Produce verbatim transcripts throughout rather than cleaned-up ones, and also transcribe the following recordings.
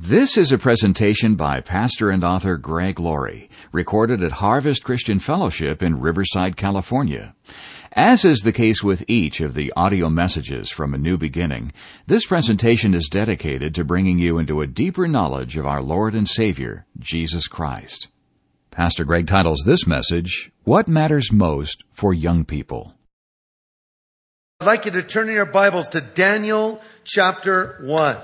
This is a presentation by pastor and author Greg Laurie, recorded at Harvest Christian Fellowship in Riverside, California. As is the case with each of the audio messages from A New Beginning, this presentation is dedicated to bringing you into a deeper knowledge of our Lord and Savior, Jesus Christ. Pastor Greg titles this message, What Matters Most for Young People? I'd like you to turn in your Bibles to Daniel chapter one.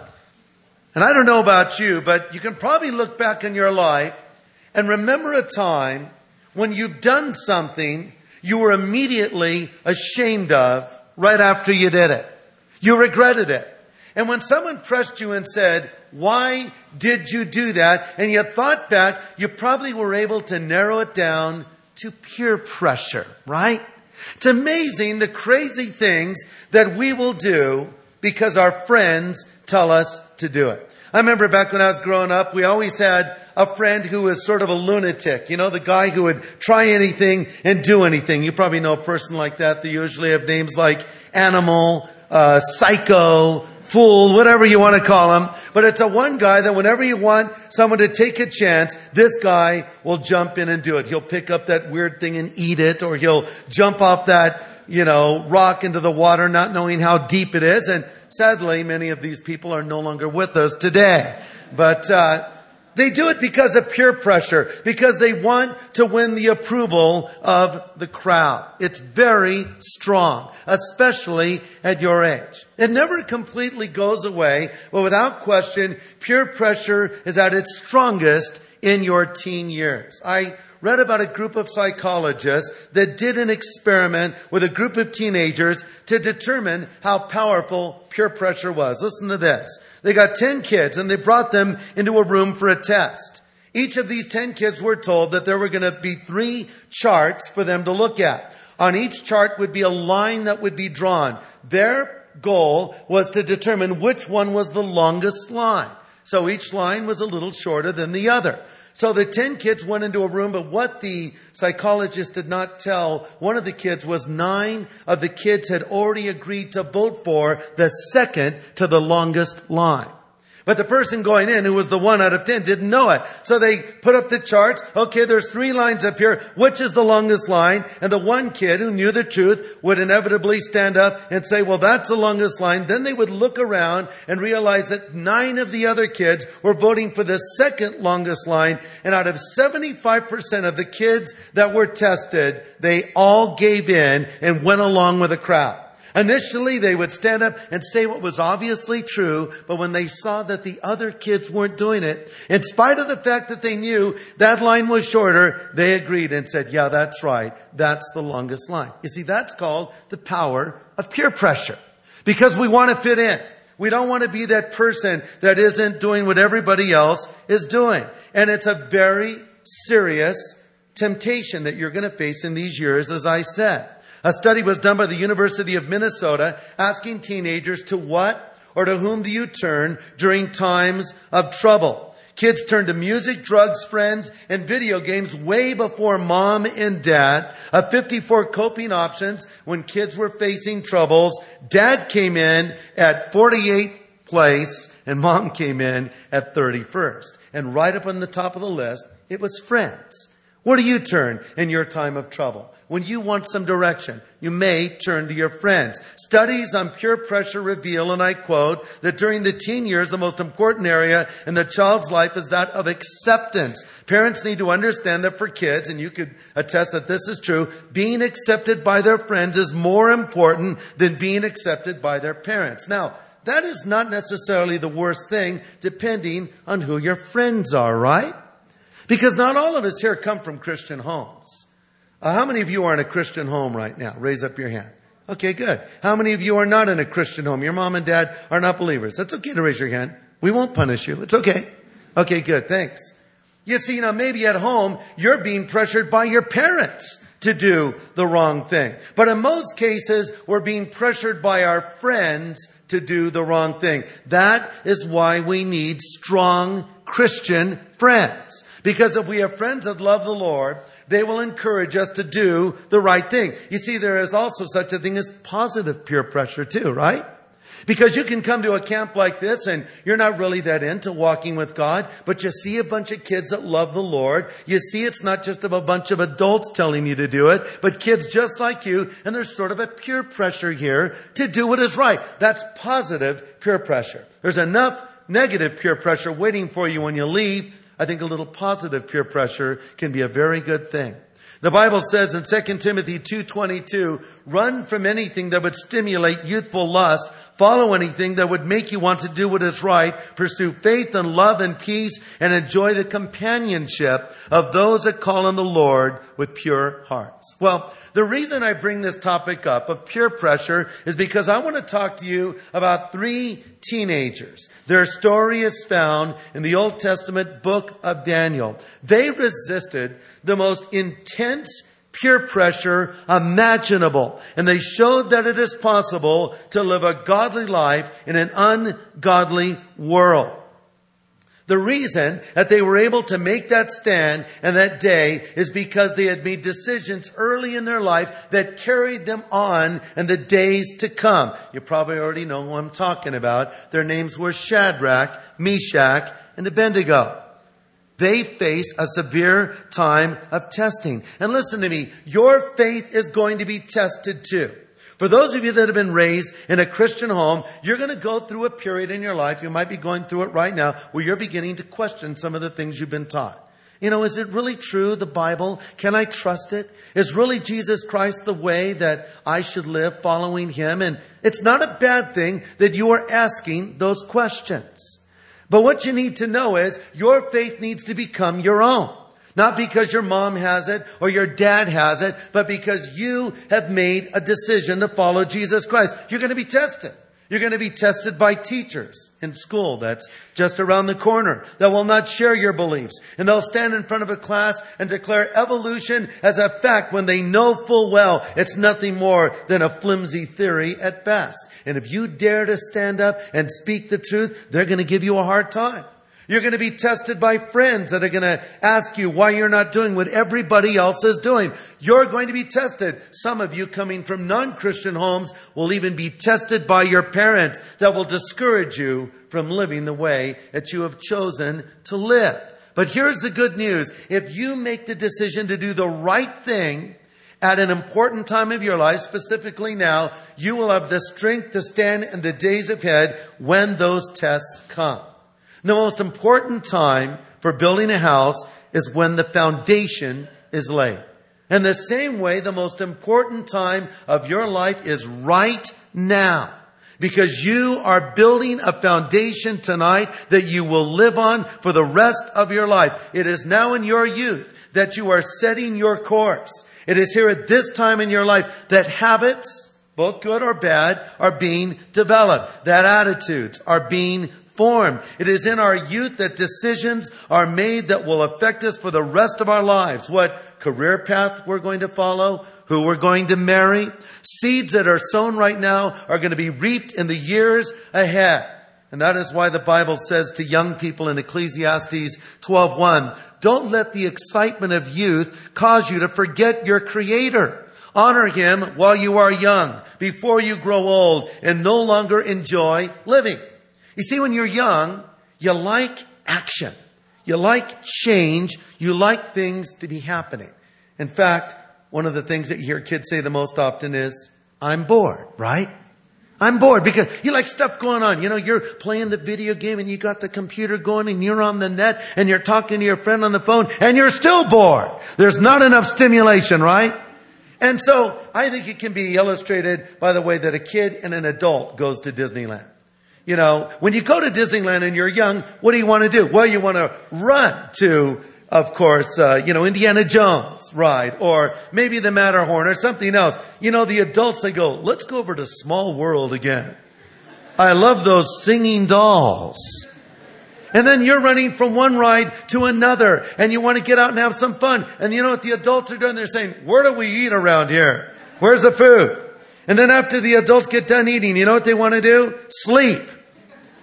And I don't know about you, but you can probably look back in your life and remember a time when you've done something you were immediately ashamed of right after you did it. You regretted it. And when someone pressed you and said, why did you do that? And you thought back, you probably were able to narrow it down to peer pressure, right? It's amazing the crazy things that we will do because our friends tell us to do it. I remember back when I was growing up, we always had a friend who was sort of a lunatic. You know, the guy who would try anything and do anything. You probably know a person like that. They usually have names like Animal, uh, Psycho, Fool, whatever you want to call him. But it's a one guy that whenever you want someone to take a chance, this guy will jump in and do it. He'll pick up that weird thing and eat it, or he'll jump off that, you know, rock into the water not knowing how deep it is. And sadly, many of these people are no longer with us today. But uh they do it because of peer pressure, because they want to win the approval of the crowd. It's very strong, especially at your age. It never completely goes away, but without question, peer pressure is at its strongest in your teen years. I read about a group of psychologists that did an experiment with a group of teenagers to determine how powerful peer pressure was. Listen to this. They got ten kids and they brought them into a room for a test. Each of these ten kids were told that there were going to be three charts for them to look at. On each chart would be a line that would be drawn. Their goal was to determine which one was the longest line. So each line was a little shorter than the other. So the ten kids went into a room, but what the psychologist did not tell one of the kids was nine of the kids had already agreed to vote for the second to the longest line. But the person going in, who was the one out of ten, didn't know it. So they put up the charts. Okay, there's three lines up here. Which is the longest line? And the one kid who knew the truth would inevitably stand up and say, well, that's the longest line. Then they would look around and realize that nine of the other kids were voting for the second longest line. And out of seventy-five percent of the kids that were tested, they all gave in and went along with the crowd. Initially, they would stand up and say what was obviously true, but when they saw that the other kids weren't doing it, in spite of the fact that they knew that line was shorter, they agreed and said, yeah, that's right. That's the longest line. You see, that's called the power of peer pressure, because we want to fit in. We don't want to be that person that isn't doing what everybody else is doing. And it's a very serious temptation that you're going to face in these years, as I said. A study was done by the University of Minnesota asking teenagers to what or to whom do you turn during times of trouble. Kids turn to music, drugs, friends, and video games way before mom and dad. Of fifty-four coping options when kids were facing troubles, dad came in at forty-eighth place and mom came in at thirty-first. And right up on the top of the list, it was friends. Where do you turn in your time of trouble? When you want some direction, you may turn to your friends. Studies on peer pressure reveal, and I quote, that during the teen years, the most important area in the child's life is that of acceptance. Parents need to understand that for kids, and you could attest that this is true, being accepted by their friends is more important than being accepted by their parents. Now, that is not necessarily the worst thing, depending on who your friends are, right? Because not all of us here come from Christian homes. Uh, how many of you are in a Christian home right now? Raise up your hand. Okay, good. How many of you are not in a Christian home? Your mom and dad are not believers. That's okay to raise your hand. We won't punish you. It's okay. Okay, good. Thanks. You see, now maybe at home, you're being pressured by your parents to do the wrong thing. But in most cases, we're being pressured by our friends to do the wrong thing. That is why we need strong Christian friends. Because if we have friends that love the Lord, they will encourage us to do the right thing. You see, there is also such a thing as positive peer pressure too, right? Because you can come to a camp like this and you're not really that into walking with God, but you see a bunch of kids that love the Lord. You see it's not just a bunch of adults telling you to do it, but kids just like you, and there's sort of a peer pressure here to do what is right. That's positive peer pressure. There's enough negative peer pressure waiting for you when you leave. I think a little positive peer pressure can be a very good thing. The Bible says in Second Timothy two twenty-two, run from anything that would stimulate youthful lust, follow anything that would make you want to do what is right, pursue faith and love and peace, and enjoy the companionship of those that call on the Lord with pure hearts. Well, the reason I bring this topic up of peer pressure is because I want to talk to you about three teenagers. Their story is found in the Old Testament book of Daniel. They resisted the most intense peer pressure imaginable, and they showed that it is possible to live a godly life in an ungodly world. The reason that they were able to make that stand and that day is because they had made decisions early in their life that carried them on in the days to come. You probably already know who I'm talking about. Their names were Shadrach, Meshach, and Abednego. They faced a severe time of testing. And listen to me, your faith is going to be tested too. For those of you that have been raised in a Christian home, you're going to go through a period in your life, you might be going through it right now, where you're beginning to question some of the things you've been taught. You know, is it really true, the Bible? Can I trust it? Is really Jesus Christ the way that I should live following Him? And it's not a bad thing that you are asking those questions. But what you need to know is your faith needs to become your own. Not because your mom has it or your dad has it, but because you have made a decision to follow Jesus Christ. You're going to be tested. You're going to be tested by teachers in school that's just around the corner that will not share your beliefs. And they'll stand in front of a class and declare evolution as a fact when they know full well it's nothing more than a flimsy theory at best. And if you dare to stand up and speak the truth, they're going to give you a hard time. You're going to be tested by friends that are going to ask you why you're not doing what everybody else is doing. You're going to be tested. Some of you coming from non-Christian homes will even be tested by your parents that will discourage you from living the way that you have chosen to live. But here's the good news. If you make the decision to do the right thing at an important time of your life, specifically now, you will have the strength to stand in the days ahead when those tests come. The most important time for building a house is when the foundation is laid. And the same way, the most important time of your life is right now. Because you are building a foundation tonight that you will live on for the rest of your life. It is now in your youth that you are setting your course. It is here at this time in your life that habits, both good or bad, are being developed. That attitudes are being formed. It is in our youth that decisions are made that will affect us for the rest of our lives. What career path we're going to follow, who we're going to marry. Seeds that are sown right now are going to be reaped in the years ahead. And that is why the Bible says to young people in Ecclesiastes twelve one, don't let the excitement of youth cause you to forget your Creator. Honor Him while you are young, before you grow old and no longer enjoy living. You see, when you're young, you like action. You like change. You like things to be happening. In fact, one of the things that you hear kids say the most often is, I'm bored, right? I'm bored because you like stuff going on. You know, you're playing the video game and you got the computer going and you're on the net and you're talking to your friend on the phone and you're still bored. There's not enough stimulation, right? And so I think it can be illustrated by the way that a kid and an adult goes to Disneyland. You know, when you go to Disneyland and you're young, what do you want to do? Well, you want to run to, of course, uh, you know, Indiana Jones ride, or maybe the Matterhorn or something else. You know, the adults, they go, let's go over to Small World again. I love those singing dolls. And then you're running from one ride to another and you want to get out and have some fun. And you know what the adults are doing? They're saying, where do we eat around here? Where's the food? And then after the adults get done eating, you know what they want to do? Sleep.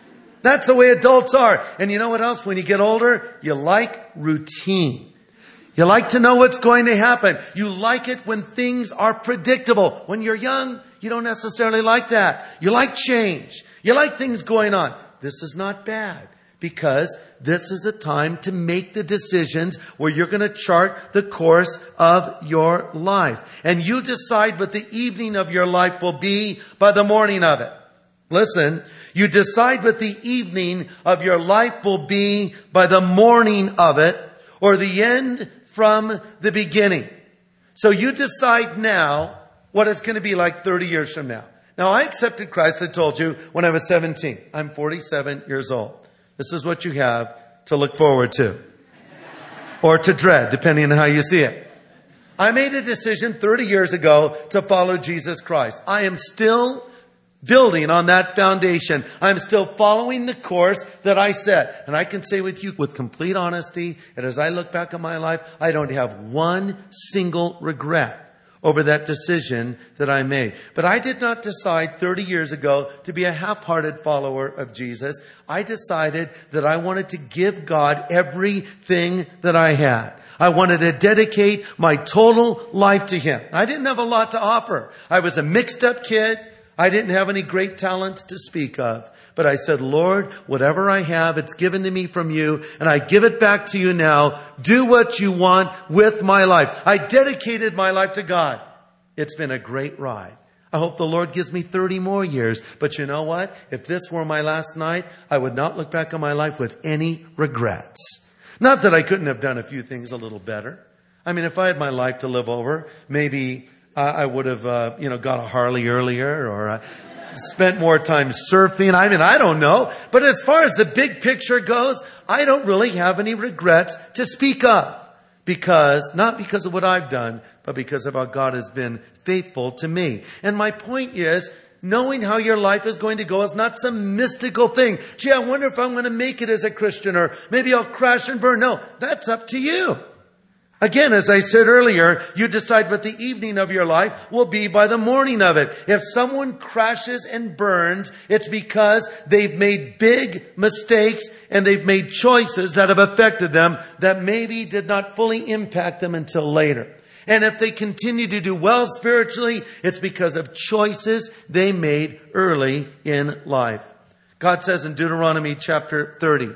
That's the way adults are. And you know what else? When you get older, you like routine. You like to know what's going to happen. You like it when things are predictable. When you're young, you don't necessarily like that. You like change. You like things going on. This is not bad, because this is a time to make the decisions where you're going to chart the course of your life. And you decide what the evening of your life will be by the morning of it. Listen, you decide what the evening of your life will be by the morning of it, or the end from the beginning. So you decide now what it's going to be like thirty years from now. Now, I accepted Christ, I told you, when I was seventeen. I'm forty-seven years old. This is what you have to look forward to. Or to dread, depending on how you see it. I made a decision thirty years ago to follow Jesus Christ. I am still building on that foundation. I'm still following the course that I set. And I can say with you with complete honesty that as I look back on my life, I don't have one single regret over that decision that I made. But I did not decide thirty years ago to be a half-hearted follower of Jesus. I decided that I wanted to give God everything that I had. I wanted to dedicate my total life to Him. I didn't have a lot to offer. I was a mixed-up kid. I didn't have any great talents to speak of. But I said, Lord, whatever I have, it's given to me from you, and I give it back to you now. Do what you want with my life. I dedicated my life to God. It's been a great ride. I hope the Lord gives me thirty more years. But you know what? If this were my last night, I would not look back on my life with any regrets. Not that I couldn't have done a few things a little better. I mean, if I had my life to live over, maybe uh, I would have, uh, you know, got a Harley earlier, or uh, spent more time surfing. I mean, I don't know. But as far as the big picture goes, I don't really have any regrets to speak of. Because, not because of what I've done, but because of how God has been faithful to me. And my point is, knowing how your life is going to go is not some mystical thing. Gee, I wonder if I'm going to make it as a Christian, or maybe I'll crash and burn. No, that's up to you. Again, as I said earlier, you decide what the evening of your life will be by the morning of it. If someone crashes and burns, it's because they've made big mistakes and they've made choices that have affected them that maybe did not fully impact them until later. And if they continue to do well spiritually, it's because of choices they made early in life. God says in Deuteronomy chapter thirty,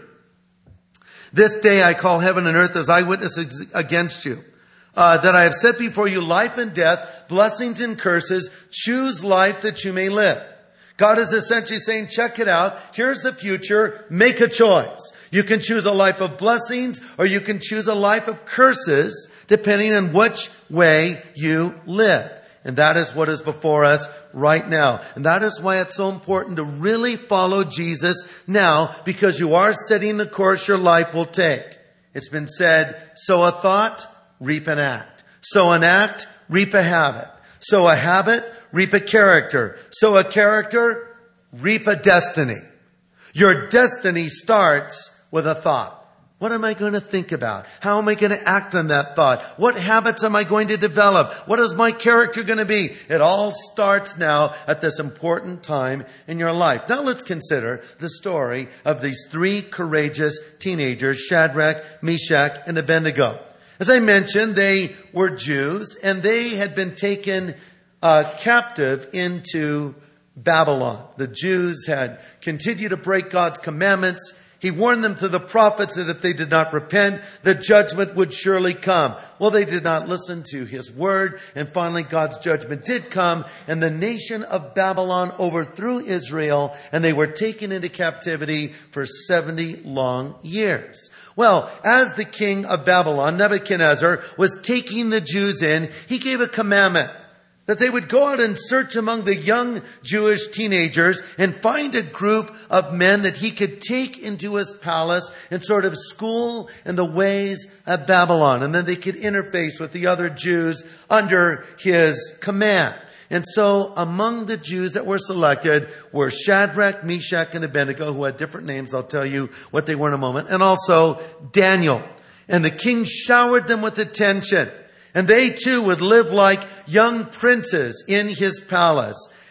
this day I call heaven and earth as eyewitnesses against you, uh, that I have set before you life and death, blessings and curses. Choose life that you may live. God is essentially saying, check it out. Here's the future. Make a choice. You can choose a life of blessings, or you can choose a life of curses, depending on which way you live. And that is what is before us right now. And that is why it's so important to really follow Jesus now, because you are setting the course your life will take. It's been said, sow a thought, reap an act. Sow an act, reap a habit. Sow a habit, reap a character. Sow a character, reap a destiny. Your destiny starts with a thought. What am I going to think about? How am I going to act on that thought? What habits am I going to develop? What is my character going to be? It all starts now at this important time in your life. Now let's consider the story of these three courageous teenagers, Shadrach, Meshach, and Abednego. As I mentioned, they were Jews, and they had been taken uh, captive into Babylon. The Jews had continued to break God's commandments. He warned them to the prophets that if they did not repent, the judgment would surely come. Well, they did not listen to His word, and finally God's judgment did come, and the nation of Babylon overthrew Israel, and they were taken into captivity for seventy long years. Well, as the king of Babylon, Nebuchadnezzar, was taking the Jews in, he gave a commandment that they would go out and search among the young Jewish teenagers and find a group of men that he could take into his palace and sort of school in the ways of Babylon. And then they could interface with the other Jews under his command. And so among the Jews that were selected were Shadrach, Meshach, and Abednego, who had different names. I'll tell you what they were in a moment. And also Daniel. And the king showered them with attention. And they too would live like young princes in his palace.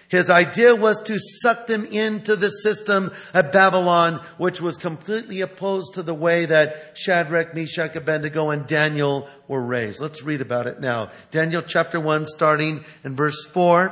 His idea was to suck them into the system of Babylon, which was completely opposed to the way that Shadrach, Meshach, Abednego, and Daniel were raised. Let's read about it now. Daniel chapter one, starting in verse four.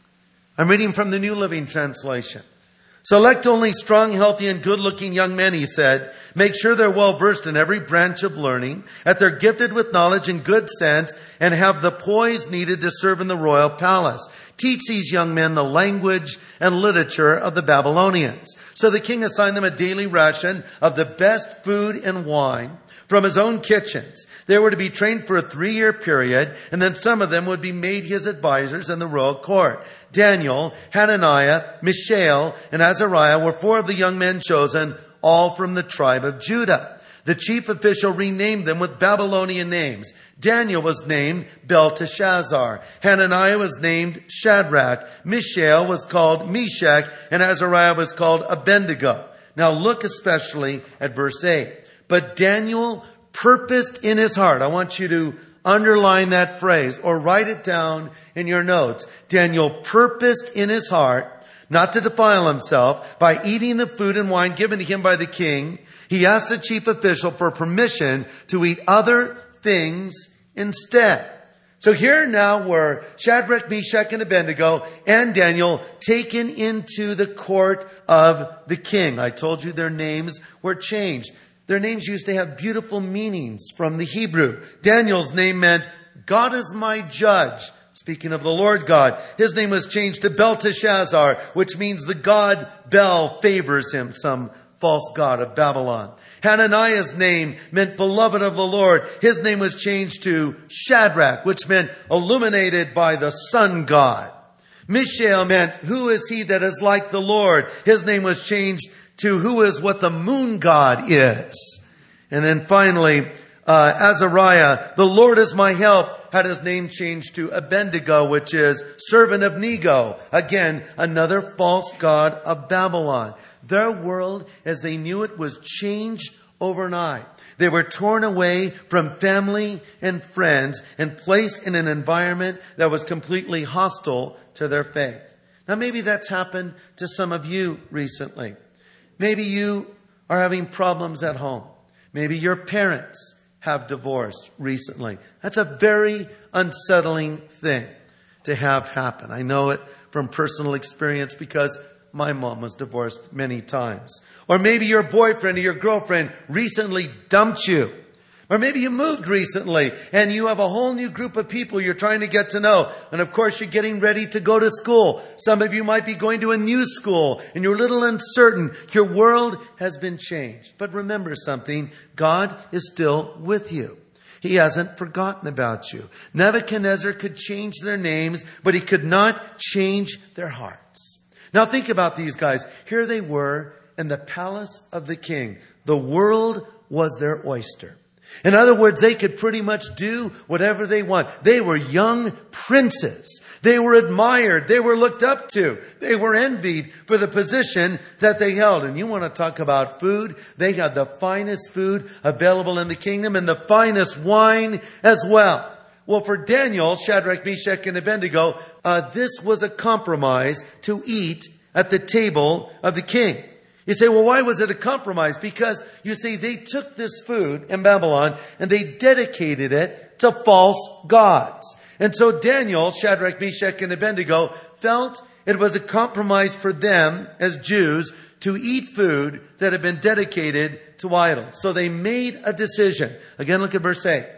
I'm reading from the New Living Translation. Select only strong, healthy, and good-looking young men, he said. Make sure they're well-versed in every branch of learning, that they're gifted with knowledge and good sense, and have the poise needed to serve in the royal palace. Teach these young men the language and literature of the Babylonians. So the king assigned them a daily ration of the best food and wine from his own kitchens. They were to be trained for a three-year period, and then some of them would be made his advisors in the royal court. Daniel, Hananiah, Mishael, and Azariah were four of the young men chosen, all from the tribe of Judah. The chief official renamed them with Babylonian names. Daniel was named Belteshazzar. Hananiah was named Shadrach. Mishael was called Meshach, and Azariah was called Abednego. Now look especially at verse eight. But Daniel purposed in his heart. I want you to underline that phrase or write it down in your notes. Daniel purposed in his heart not to defile himself by eating the food and wine given to him by the king. He asked the chief official for permission to eat other things instead. So here now were Shadrach, Meshach, and Abednego and Daniel taken into the court of the king. I told you their names were changed. Their names used to have beautiful meanings from the Hebrew. Daniel's name meant, God is my judge. Speaking of the Lord God, his name was changed to Belteshazzar, which means the god Bel favors him, some false god of Babylon. Hananiah's name meant beloved of the Lord. His name was changed to Shadrach, which meant illuminated by the sun god. Mishael meant, who is he that is like the Lord? His name was changed to who is what the moon god is. And then finally, uh, Azariah, the Lord is my help, had his name changed to Abednego, which is servant of Nego. Again, another false god of Babylon. Their world, as they knew it, was changed overnight. They were torn away from family and friends and placed in an environment that was completely hostile to their faith. Now, maybe that's happened to some of you recently. Maybe you are having problems at home. Maybe your parents have divorced recently. That's a very unsettling thing to have happen. I know it from personal experience because my mom was divorced many times. Or maybe your boyfriend or your girlfriend recently dumped you. Or maybe you moved recently and you have a whole new group of people you're trying to get to know. And of course, you're getting ready to go to school. Some of you might be going to a new school and you're a little uncertain. Your world has been changed. But remember something, God is still with you. He hasn't forgotten about you. Nebuchadnezzar could change their names, but he could not change their hearts. Now think about these guys. Here they were in the palace of the king. The world was their oyster. In other words, they could pretty much do whatever they want. They were young princes. They were admired. They were looked up to. They were envied for the position that they held. And you want to talk about food? They had the finest food available in the kingdom and the finest wine as well. Well, for Daniel, Shadrach, Meshach, and Abednego, uh, this was a compromise to eat at the table of the king. You say, well, why was it a compromise? Because, you see, they took this food in Babylon and they dedicated it to false gods. And so Daniel, Shadrach, Meshach, and Abednego felt it was a compromise for them as Jews to eat food that had been dedicated to idols. So they made a decision. Again, look at verse eight.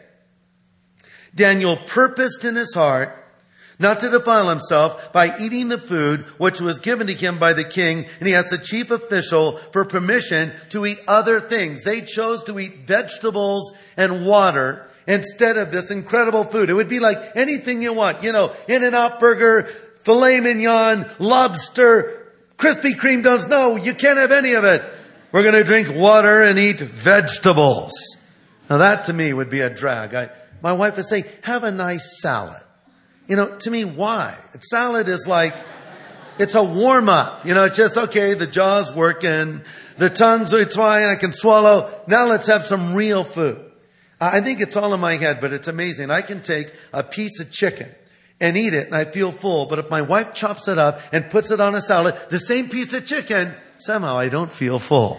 Daniel purposed in his heart not to defile himself by eating the food which was given to him by the king, and he asked the chief official for permission to eat other things. They chose to eat vegetables and water instead of this incredible food. It would be like anything you want, you know, In-N-Out burger, filet mignon, lobster, Krispy Kreme donuts. No, you can't have any of it. We're going to drink water and eat vegetables. Now that to me would be a drag. I, my wife would say, have a nice salad. You know, to me, why? Salad is like, it's a warm-up. You know, it's just, okay, the jaw's working, the tongue's fine, I can swallow. Now let's have some real food. I think it's all in my head, but it's amazing. I can take a piece of chicken and eat it and I feel full. But if my wife chops it up and puts it on a salad, the same piece of chicken, somehow I don't feel full.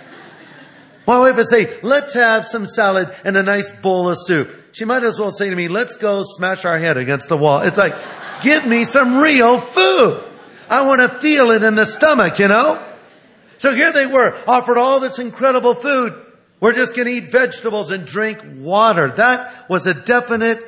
My wife would say, let's have some salad and a nice bowl of soup. She might as well say to me, let's go smash our head against the wall. It's like, give me some real food. I want to feel it in the stomach, you know? So here they were, offered all this incredible food. We're just going to eat vegetables and drink water. That was a definite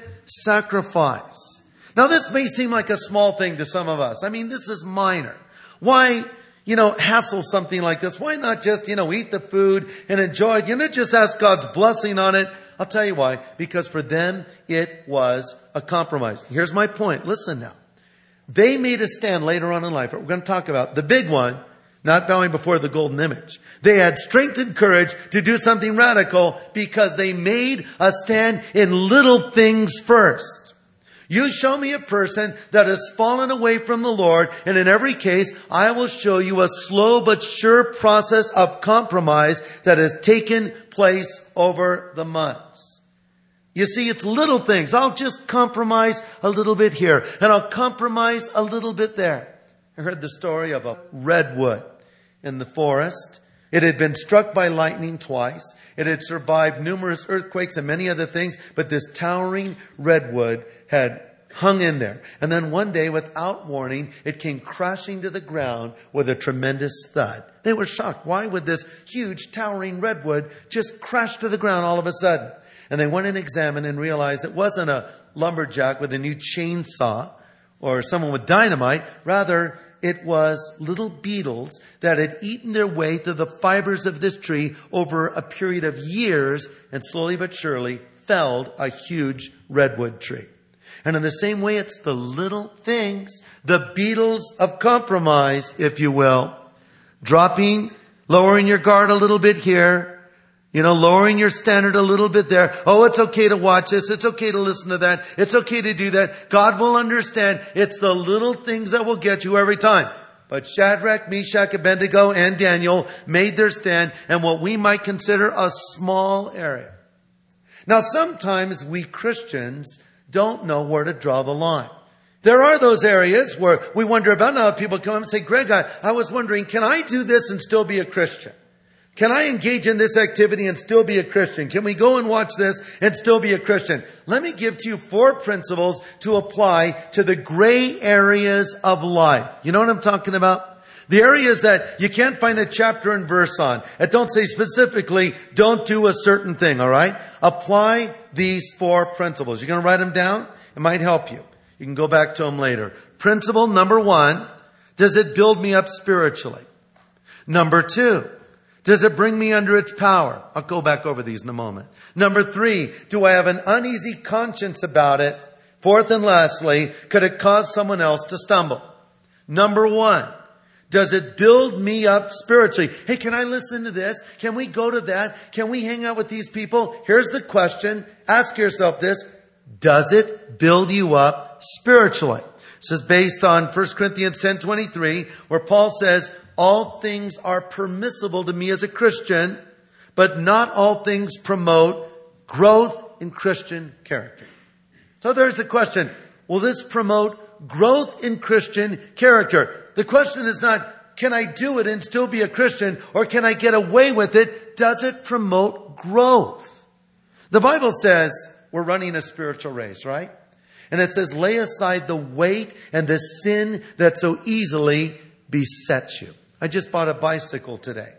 sacrifice. Now this may seem like a small thing to some of us. I mean, this is minor. Why, you know, hassle something like this? Why not just, you know, eat the food and enjoy it? You know, just ask God's blessing on it. I'll tell you why. Because for them, it was a compromise. Here's my point. Listen now. They made a stand later on in life. We're going to talk about the big one, not bowing before the golden image. They had strength and courage to do something radical because they made a stand in little things first. You show me a person that has fallen away from the Lord, and in every case, I will show you a slow but sure process of compromise that has taken place over the months. You see, it's little things. I'll just compromise a little bit here, and I'll compromise a little bit there. I heard the story of a redwood in the forest. It had been struck by lightning twice. It had survived numerous earthquakes and many other things, but this towering redwood had hung in there. And then one day, without warning, it came crashing to the ground with a tremendous thud. They were shocked. Why would this huge towering redwood just crash to the ground all of a sudden? And they went and examined and realized it wasn't a lumberjack with a new chainsaw or someone with dynamite. Rather, it was little beetles that had eaten their way through the fibers of this tree over a period of years and slowly but surely felled a huge redwood tree. And in the same way, it's the little things, the beetles of compromise, if you will. Dropping, lowering your guard a little bit here. You know, lowering your standard a little bit there. Oh, it's okay to watch this. It's okay to listen to that. It's okay to do that. God will understand. It's the little things that will get you every time. But Shadrach, Meshach, Abednego, and Daniel made their stand in what we might consider a small area. Now, sometimes we Christians don't know where to draw the line. There are those areas where we wonder about. Now people come up and say, Greg, I, I was wondering, can I do this and still be a Christian? Can I engage in this activity and still be a Christian? Can we go and watch this and still be a Christian? Let me give to you four principles to apply to the gray areas of life. You know what I'm talking about? The areas that you can't find a chapter and verse on. It don't say specifically, don't do a certain thing, all right? Apply these four principles. You're going to write them down? It might help you. You can go back to them later. Principle number one, does it build me up spiritually? Number two, does it bring me under its power? I'll go back over these in a moment. Number three, do I have an uneasy conscience about it? Fourth and lastly, could it cause someone else to stumble? Number one, does it build me up spiritually? Hey, can I listen to this? Can we go to that? Can we hang out with these people? Here's the question. Ask yourself this. Does it build you up spiritually? This is based on First Corinthians ten twenty-three, where Paul says, all things are permissible to me as a Christian, but not all things promote growth in Christian character. So there's the question. Will this promote growth in Christian character? The question is not, can I do it and still be a Christian, or can I get away with it? Does it promote growth? The Bible says we're running a spiritual race, right? And it says, lay aside the weight and the sin that so easily besets you. I just bought a bicycle today.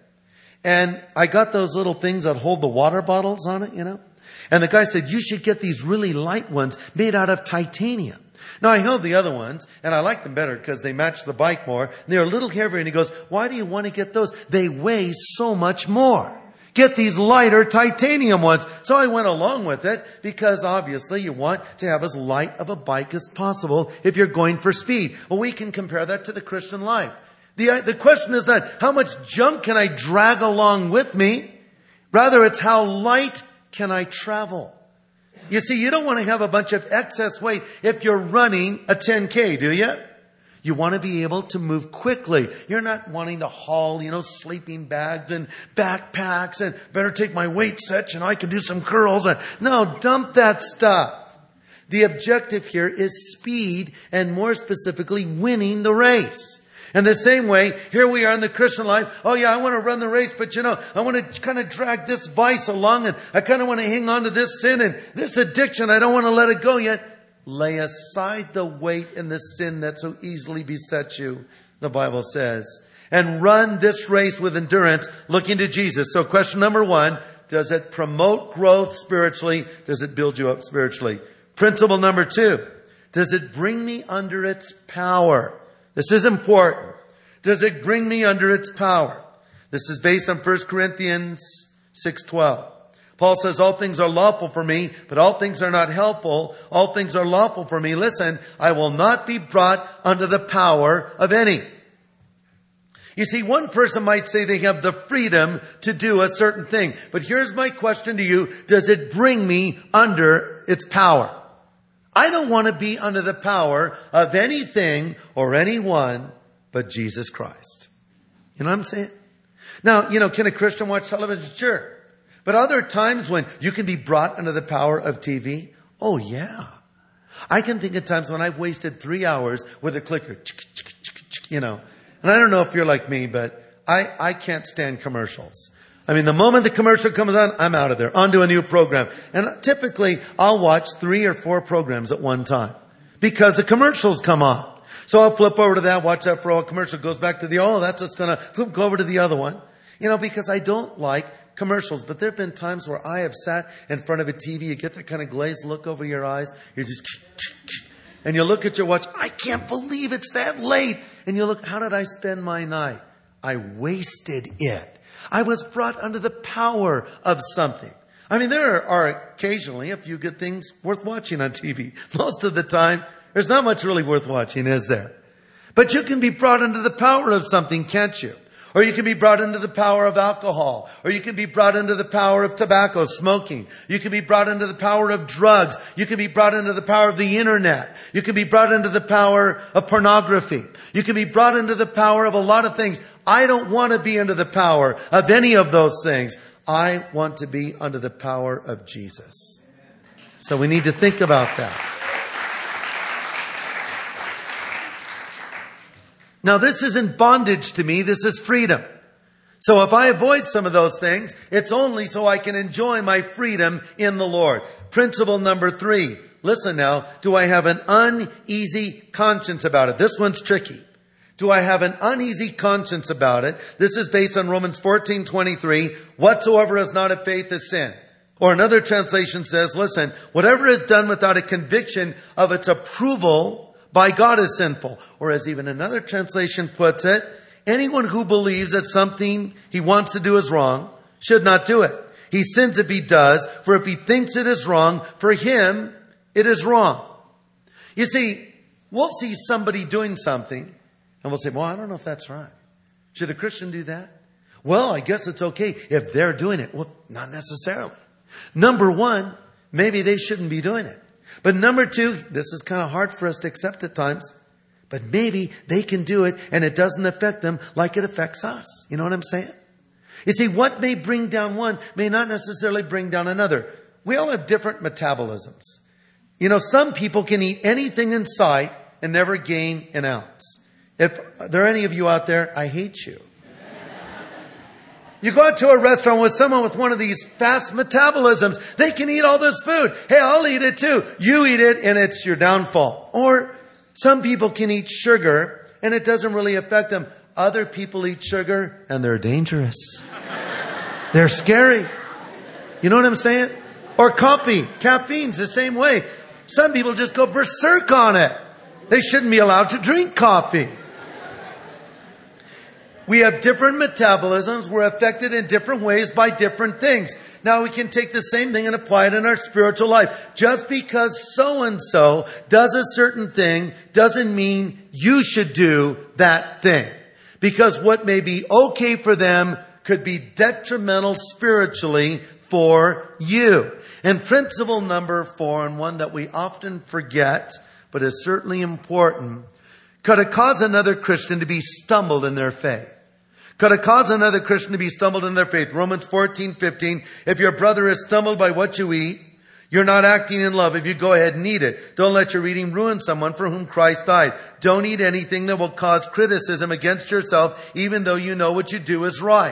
And I got those little things that hold the water bottles on it, you know. And the guy said, you should get these really light ones made out of titanium. Now, I held the other ones, and I liked them better because they matched the bike more. And they're a little heavier. And he goes, why do you want to get those? They weigh so much more. Get these lighter titanium ones. So I went along with it because obviously you want to have as light of a bike as possible if you're going for speed. Well, we can compare that to the Christian life. The, the question is not how much junk can I drag along with me? Rather, it's how light can I travel? You see, you don't want to have a bunch of excess weight if you're running a ten K, do you? You want to be able to move quickly. You're not wanting to haul, you know, sleeping bags and backpacks and better take my weight set and I can do some curls. And no, dump that stuff. The objective here is speed, and more specifically, winning the race. And the same way, here we are in the Christian life. Oh yeah, I want to run the race, but you know, I want to kind of drag this vice along, and I kind of want to hang on to this sin and this addiction. I don't want to let it go yet. Lay aside the weight and the sin that so easily besets you, the Bible says, and run this race with endurance, looking to Jesus. So question number one, does it promote growth spiritually? Does it build you up spiritually? Principle number two, does it bring me under its power? This is important. Does it bring me under its power? This is based on First Corinthians six twelve. Paul says, all things are lawful for me, but all things are not helpful. All things are lawful for me. Listen, I will not be brought under the power of any. You see, one person might say they have the freedom to do a certain thing. But here's my question to you. Does it bring me under its power? I don't want to be under the power of anything or anyone but Jesus Christ. You know what I'm saying? Now, you know, can a Christian watch television? Sure. But other times when you can be brought under the power of T V, oh yeah. I can think of times when I've wasted three hours with a clicker, you know. And I don't know if you're like me, but I, I can't stand commercials. I mean, the moment the commercial comes on, I'm out of there, onto a new program. And typically, I'll watch three or four programs at one time because the commercials come on. So I'll flip over to that, watch that for a while, commercial goes back to the, oh, that's what's going to, flip, go over to the other one. You know, because I don't like commercials. But there have been times where I have sat in front of a T V, you get that kind of glazed look over your eyes, you just, and you look at your watch, I can't believe it's that late. And you look, how did I spend my night? I wasted it. I was brought under the power of something. I mean, there are occasionally a few good things worth watching on T V. Most of the time, there's not much really worth watching, is there? But you can be brought under the power of something, can't you? Or you can be brought into the power of alcohol. Or you can be brought into the power of tobacco, smoking. You can be brought into the power of drugs. You can be brought into the power of the internet. You can be brought into the power of pornography. You can be brought into the power of a lot of things. I don't want to be under the power of any of those things. I want to be under the power of Jesus. So we need to think about that. Now, this isn't bondage to me. This is freedom. So if I avoid some of those things, it's only so I can enjoy my freedom in the Lord. Principle number three. Listen now. Do I have an uneasy conscience about it? This one's tricky. Do I have an uneasy conscience about it? This is based on Romans fourteen twenty-three. Whatsoever is not of faith is sin. Or another translation says, listen, whatever is done without a conviction of its approval by God is sinful. Or as even another translation puts it, anyone who believes that something he wants to do is wrong should not do it. He sins if he does, for if he thinks it is wrong, for him it is wrong. You see, we'll see somebody doing something and we'll say, well, I don't know if that's right. Should a Christian do that? Well, I guess it's okay if they're doing it. Well, not necessarily. Number one, maybe they shouldn't be doing it. But number two, this is kind of hard for us to accept at times, but maybe they can do it and it doesn't affect them like it affects us. You know what I'm saying? You see, what may bring down one may not necessarily bring down another. We all have different metabolisms. You know, some people can eat anything in sight and never gain an ounce. If there are any of you out there, I hate you. You go out to a restaurant with someone with one of these fast metabolisms. They can eat all this food. Hey, I'll eat it too. You eat it and it's your downfall. Or some people can eat sugar and it doesn't really affect them. Other people eat sugar and they're dangerous. They're scary. You know what I'm saying? Or coffee. Caffeine's the same way. Some people just go berserk on it. They shouldn't be allowed to drink coffee. We have different metabolisms. We're affected in different ways by different things. Now we can take the same thing and apply it in our spiritual life. Just because so-and-so does a certain thing doesn't mean you should do that thing. Because what may be okay for them could be detrimental spiritually for you. And principle number four, and one that we often forget, but is certainly important, could it cause another Christian to be stumbled in their faith? Could it cause another Christian to be stumbled in their faith? Romans fourteen fifteen, if your brother is stumbled by what you eat, You're not acting in love if you go ahead and eat it. Don't let your eating ruin someone for whom Christ died. Don't eat anything that will cause criticism against yourself, even though you know what you do is right.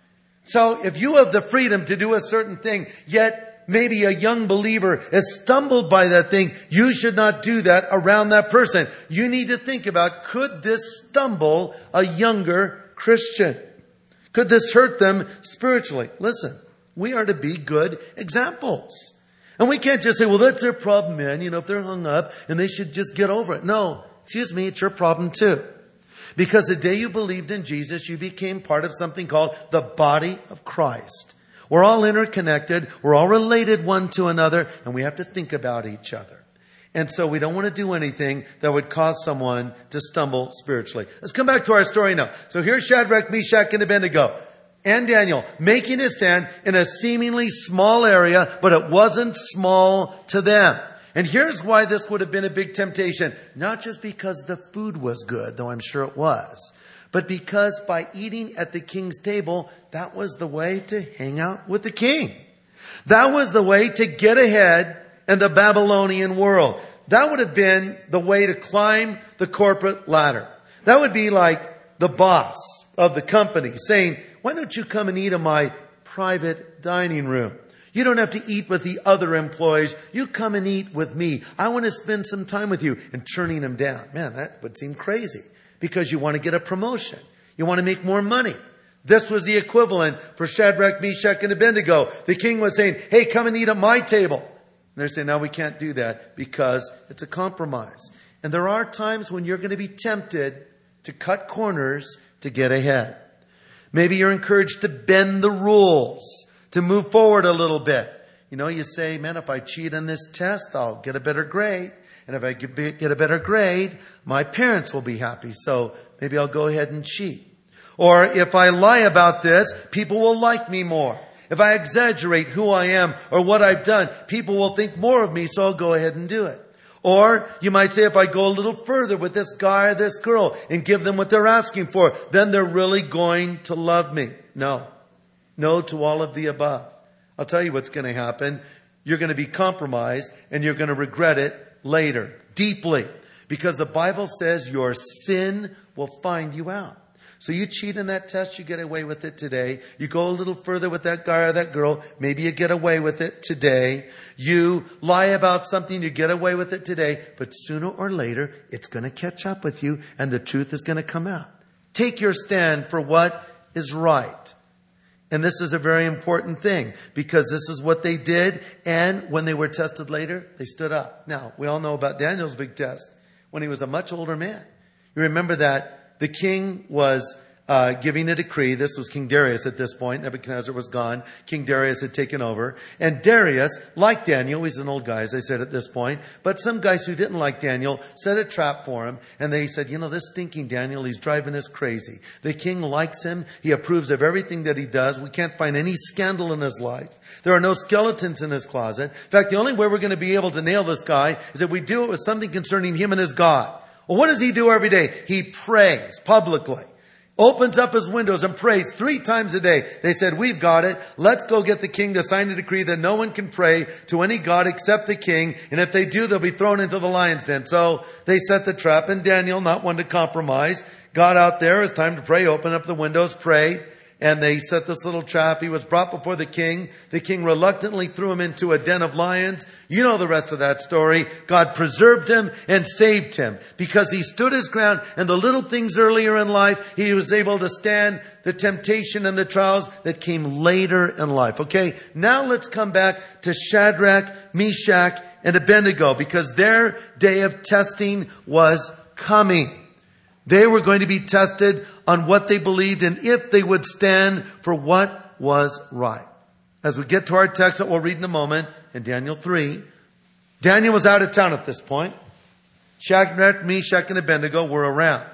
So if you have the freedom to do a certain thing, yet maybe a young believer is stumbled by that thing, you should not do that around that person. You need to think about, could this stumble a younger Christian? Could this hurt them spiritually? Listen, we are to be good examples. And we can't just say, well, that's their problem, man. You know, if they're hung up and they should just get over it. No, excuse me, it's your problem too. Because the day you believed in Jesus, you became part of something called the body of Christ. We're all interconnected. We're all related one to another. And we have to think about each other. And so we don't want to do anything that would cause someone to stumble spiritually. Let's come back to our story now. So here's Shadrach, Meshach, and Abednego. And Daniel making a stand in a seemingly small area, but it wasn't small to them. And here's why this would have been a big temptation. Not just because the food was good, though I'm sure it was, but because by eating at the king's table, that was the way to hang out with the king. That was the way to get ahead in the Babylonian world. That would have been the way to climb the corporate ladder. That would be like the boss of the company saying, why don't you come and eat in my private dining room? You don't have to eat with the other employees. You come and eat with me. I want to spend some time with you. And turning them down. Man, that would seem crazy because you want to get a promotion. You want to make more money. This was the equivalent for Shadrach, Meshach, and Abednego. The king was saying, hey, come and eat at my table. And they're saying, no, we can't do that because it's a compromise. And there are times when you're going to be tempted to cut corners to get ahead. Maybe you're encouraged to bend the rules, to move forward a little bit. You know, you say, man, if I cheat on this test, I'll get a better grade. And if I get a better grade, my parents will be happy. So maybe I'll go ahead and cheat. Or if I lie about this, people will like me more. If I exaggerate who I am or what I've done, people will think more of me, so I'll go ahead and do it. Or you might say, if I go a little further with this guy or this girl and give them what they're asking for, then they're really going to love me. No. No to all of the above. I'll tell you what's going to happen. You're going to be compromised and you're going to regret it later, deeply. Because the Bible says your sin will find you out. So you cheat in that test, you get away with it today. You go a little further with that guy or that girl, maybe you get away with it today. You lie about something, you get away with it today. But sooner or later, it's going to catch up with you and the truth is going to come out. Take your stand for what is right. And this is a very important thing because this is what they did. And when they were tested later, they stood up. Now, we all know about Daniel's big test when he was a much older man. You remember that the king was uh, giving a decree. This was King Darius at this point. Nebuchadnezzar was gone. King Darius had taken over. And Darius, like Daniel, he's an old guy, as I said at this point, but some guys who didn't like Daniel set a trap for him. And they said, you know, this stinking Daniel, he's driving us crazy. The king likes him. He approves of everything that he does. We can't find any scandal in his life. There are no skeletons in his closet. In fact, the only way we're going to be able to nail this guy is if we do it with something concerning him and his God. Well, what does he do every day? He prays publicly. Opens up his windows and prays three times a day. They said, we've got it. Let's go get the king to sign a decree that no one can pray to any god except the king. And if they do, they'll be thrown into the lion's den. So they set the trap. And Daniel, not one to compromise, got out there. It's time to pray. Open up the windows, pray. And they set this little trap. He was brought before the king. The king reluctantly threw him into a den of lions. You know the rest of that story. God preserved him and saved him because he stood his ground. And the little things earlier in life, he was able to stand the temptation and the trials that came later in life. Okay, now let's come back to Shadrach, Meshach, and Abednego because their day of testing was coming. They were going to be tested on what they believed and if they would stand for what was right. As we get to our text that we'll read in a moment, in Daniel three, Daniel was out of town at this point. Shadrach, Meshach, and Abednego were around.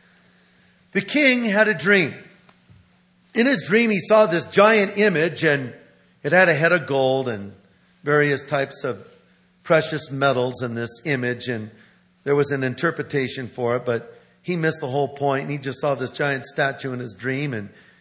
The king had a dream. In his dream, he saw this giant image and it had a head of gold and various types of precious metals in this image. And there was an interpretation for it, but he missed the whole point, and he just saw this giant statue in his dream, and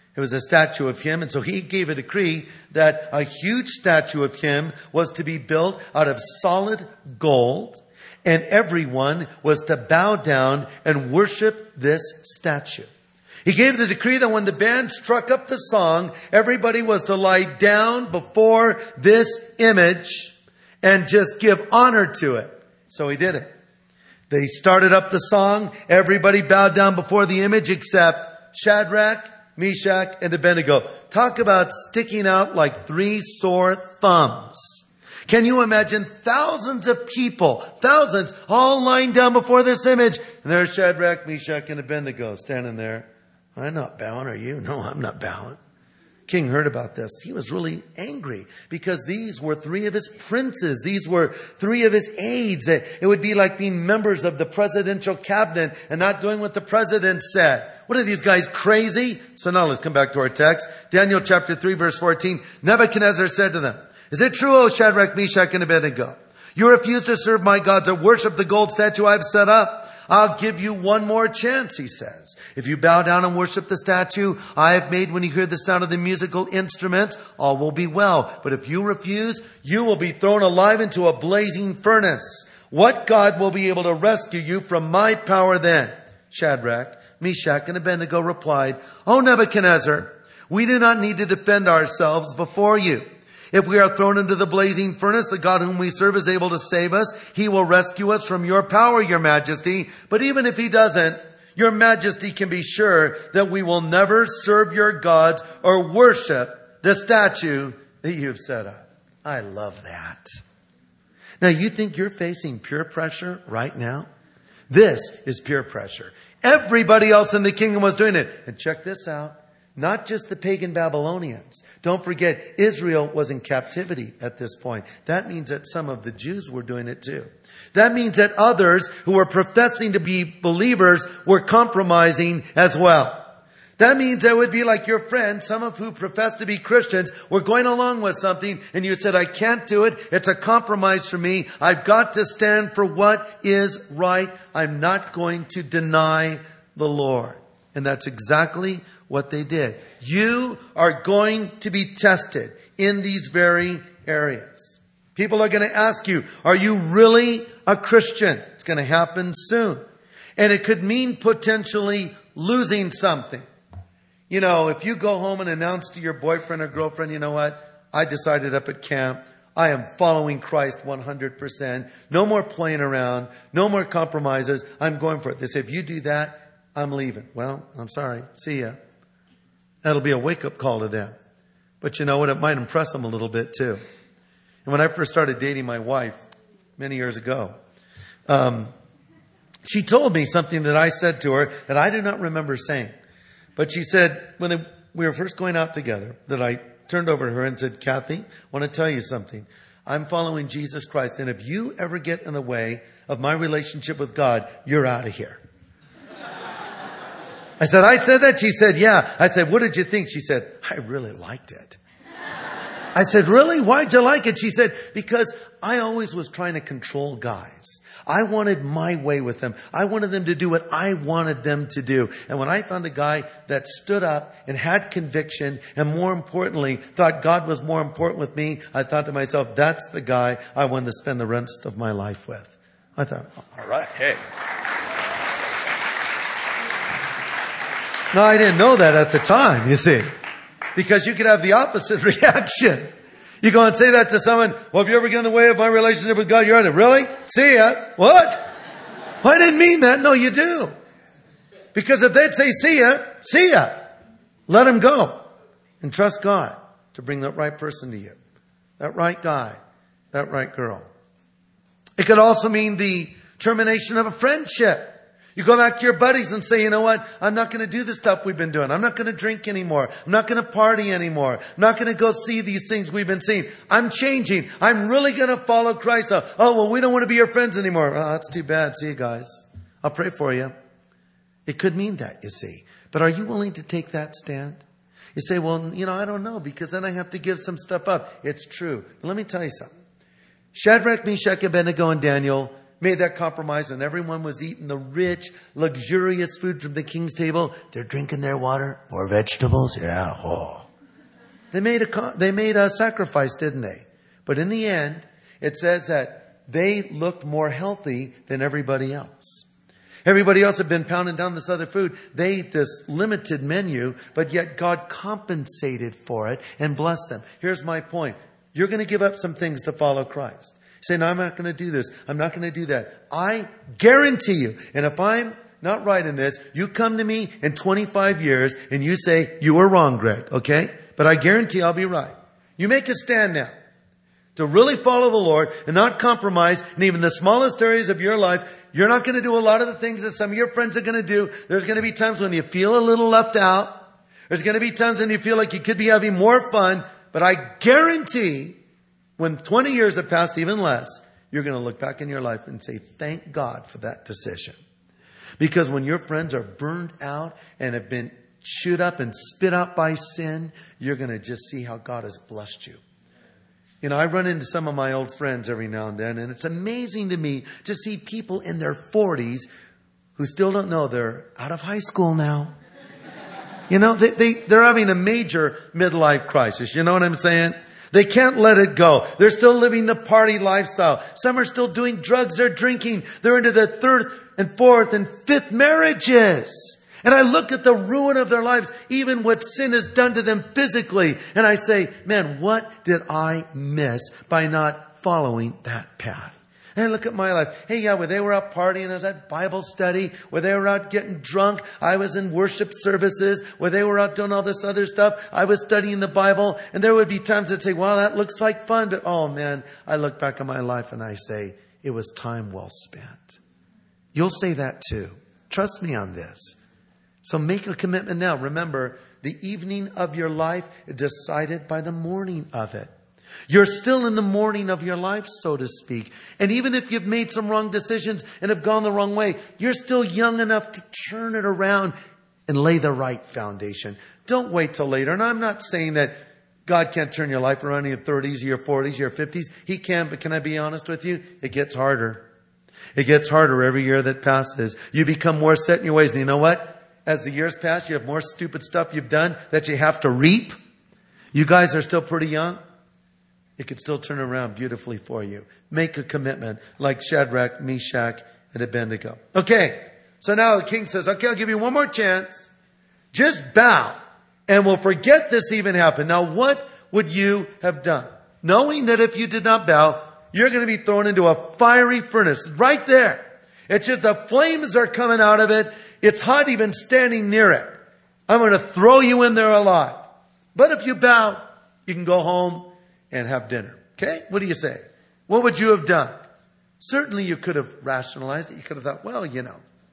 It was a statue of him. And so he gave a decree that a huge statue of him was to be built out of solid gold. And everyone was to bow down and worship this statue. He gave the decree that when the band struck up the song, everybody was to lie down before this image and just give honor to it. So he did it. They started up the song. Everybody bowed down before the image except Shadrach, Meshach, and Abednego. Talk about sticking out like three sore thumbs. Can you imagine thousands of people, thousands, all lying down before this image? And there's Shadrach, Meshach, and Abednego standing there. I'm not bowing, are you? No, I'm not bowing. King heard about this. He was really angry because these were three of his princes. These were three of his aides. It would be like being members of the presidential cabinet and not doing what the president said. What are these guys, crazy? So now let's come back to our text. Daniel chapter three, verse fourteen. Nebuchadnezzar said to them, "Is it true, O Shadrach, Meshach, and Abednego? You refuse to serve my gods or worship the gold statue I've set up? I'll give you one more chance," he says. "If you bow down and worship the statue I have made when you hear the sound of the musical instruments, all will be well. But if you refuse, you will be thrown alive into a blazing furnace. What God will be able to rescue you from my power then?" Shadrach, Meshach, and Abednego replied, "O Nebuchadnezzar, we do not need to defend ourselves before you. If we are thrown into the blazing furnace, the God whom we serve is able to save us. He will rescue us from your power, your majesty. But even if he doesn't, your majesty can be sure that we will never serve your gods or worship the statue that you've set up." I love that. Now, you think you're facing peer pressure right now? This is peer pressure. Everybody else in the kingdom was doing it. And check this out. Not just the pagan Babylonians. Don't forget, Israel was in captivity at this point. That means that some of the Jews were doing it too. That means that others who were professing to be believers were compromising as well. That means it would be like your friends, some of who profess to be Christians, were going along with something and you said, "I can't do it. It's a compromise for me. I've got to stand for what is right. I'm not going to deny the Lord." And that's exactly what they did. You are going to be tested in these very areas. People are going to ask you, are you really a Christian? It's going to happen soon. And it could mean potentially losing something. You know, if you go home and announce to your boyfriend or girlfriend, "You know what? I decided up at camp, I am following Christ one hundred percent. No more playing around. No more compromises. I'm going for it." They say, "If you do that, I'm leaving." Well, I'm sorry. See ya. That'll be a wake-up call to them. But you know what? It might impress them a little bit too. And when I first started dating my wife many years ago, um, she told me something that I said to her that I do not remember saying. But she said, when they, we were first going out together, that I turned over to her and said, "Kathy, I want to tell you something. I'm following Jesus Christ. And if you ever get in the way of my relationship with God, you're out of here." I said, "I said that?" She said, "Yeah." I said, "What did you think?" She said, "I really liked it." I said, "Really? Why'd you like it?" She said, "Because I always was trying to control guys. I wanted my way with them. I wanted them to do what I wanted them to do. And when I found a guy that stood up and had conviction and more importantly, thought God was more important with me, I thought to myself, that's the guy I wanted to spend the rest of my life with." I thought, all right, hey. No, I didn't know that at the time, you see. Because you could have the opposite reaction. You go and say that to someone, "Well, if you ever get in the way of my relationship with God, you're on it." "Really? See ya." "What?" "I didn't mean that." "No, you do." Because if they'd say, "See ya," see ya. Let them go. And trust God to bring that right person to you. That right guy. That right girl. It could also mean the termination of a friendship. You go back to your buddies and say, "You know what? I'm not going to do the stuff we've been doing. I'm not going to drink anymore. I'm not going to party anymore. I'm not going to go see these things we've been seeing. I'm changing. I'm really going to follow Christ." Oh, well, we don't want to be your friends anymore. "Oh, that's too bad. See you guys. I'll pray for you." It could mean that, you see. But are you willing to take that stand? You say, "Well, you know, I don't know, because then I have to give some stuff up." It's true. But let me tell you something. Shadrach, Meshach, Abednego, and Daniel, made that compromise and everyone was eating the rich, luxurious food from the king's table. They're drinking their water. More vegetables? Yeah. Oh. They made a, they made a sacrifice, didn't they? But in the end, it says that they looked more healthy than everybody else. Everybody else had been pounding down this other food. They ate this limited menu, but yet God compensated for it and blessed them. Here's my point. You're going to give up some things to follow Christ. Say, no, I'm not going to do this. I'm not going to do that. I guarantee you. And if I'm not right in this, you come to me in twenty-five years and you say, you were wrong, Greg. Okay? But I guarantee I'll be right. You make a stand now to really follow the Lord and not compromise in even the smallest areas of your life. You're not going to do a lot of the things that some of your friends are going to do. There's going to be times when you feel a little left out. There's going to be times when you feel like you could be having more fun. But I guarantee when twenty years have passed, even less, you're going to look back in your life and say, thank God for that decision. Because when your friends are burned out and have been chewed up and spit out by sin, you're going to just see how God has blessed you. You know, I run into some of my old friends every now and then, and it's amazing to me to see people in their forties who still don't know they're out of high school now. You know, they, they, they're having a major midlife crisis. You know what I'm saying? They can't let it go. They're still living the party lifestyle. Some are still doing drugs. They're drinking. They're into their third and fourth and fifth marriages. And I look at the ruin of their lives, even what sin has done to them physically. And I say, man, what did I miss by not following that path? And I look at my life. Hey, yeah, where they were out partying, I was at Bible study. Where they were out getting drunk, I was in worship services. Where they were out doing all this other stuff, I was studying the Bible. And there would be times I'd say, wow, that looks like fun. But oh man, I look back on my life and I say, it was time well spent. You'll say that too. Trust me on this. So make a commitment now. Remember, the evening of your life is decided by the morning of it. You're still in the morning of your life, so to speak. And even if you've made some wrong decisions and have gone the wrong way, you're still young enough to turn it around and lay the right foundation. Don't wait till later. And I'm not saying that God can't turn your life around in your thirties, your forties, your fifties. He can, but can I be honest with you? It gets harder. It gets harder every year that passes. You become more set in your ways. And you know what? As the years pass, you have more stupid stuff you've done that you have to reap. You guys are still pretty young. It could still turn around beautifully for you. Make a commitment like Shadrach, Meshach, and Abednego. Okay, so now the king says, okay, I'll give you one more chance. Just bow, and we'll forget this even happened. Now, what would you have done? Knowing that if you did not bow, you're going to be thrown into a fiery furnace right there. It's just the flames are coming out of it. It's hot even standing near it. I'm going to throw you in there alive. But if you bow, you can go home and have dinner. Okay? What do you say? What would you have done? Certainly you could have rationalized it. You could have thought, well, you know,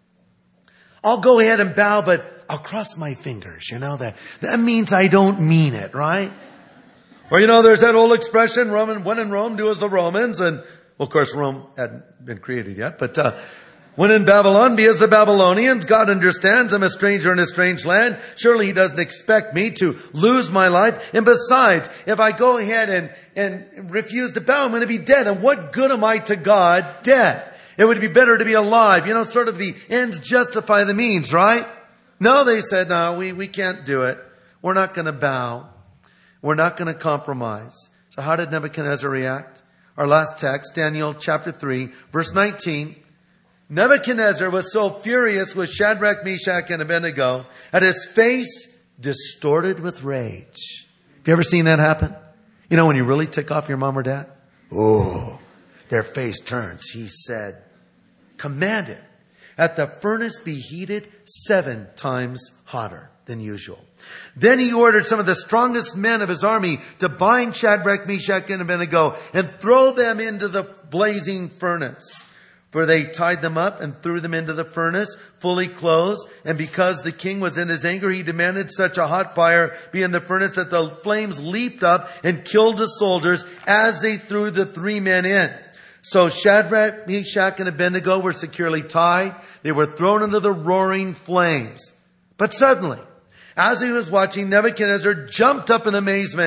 I'll go ahead and bow, but I'll cross my fingers. You know, that, that means I don't mean it, right? Or, you know, there's that old expression, Roman, when in Rome, do as the Romans. And, well, of course, Rome hadn't been created yet, but, uh, when in Babylon, be as the Babylonians. God understands I'm a stranger in a strange land. Surely he doesn't expect me to lose my life. And besides, if I go ahead and, and refuse to bow, I'm going to be dead. And what good am I to God dead? It would be better to be alive. You know, sort of the ends justify the means, right? No, they said, no, we, we can't do it. We're not going to bow. We're not going to compromise. So how did Nebuchadnezzar react? Our last text, Daniel chapter three, verse nineteen. Nebuchadnezzar was so furious with Shadrach, Meshach, and Abednego at his face distorted with rage. Have you ever seen that happen? You know, when you really tick off your mom or dad? Oh, their face turns. He said, command it that the furnace be heated seven times hotter than usual. Then he ordered some of the strongest men of his army to bind Shadrach, Meshach, and Abednego and throw them into the blazing furnace. For they tied them up and threw them into the furnace, fully clothed. And because the king was in his anger, he demanded such a hot fire be in the furnace that the flames leaped up and killed the soldiers as they threw the three men in. So Shadrach, Meshach, and Abednego were securely tied. They were thrown into the roaring flames. But suddenly, as he was watching, Nebuchadnezzar jumped up in amazement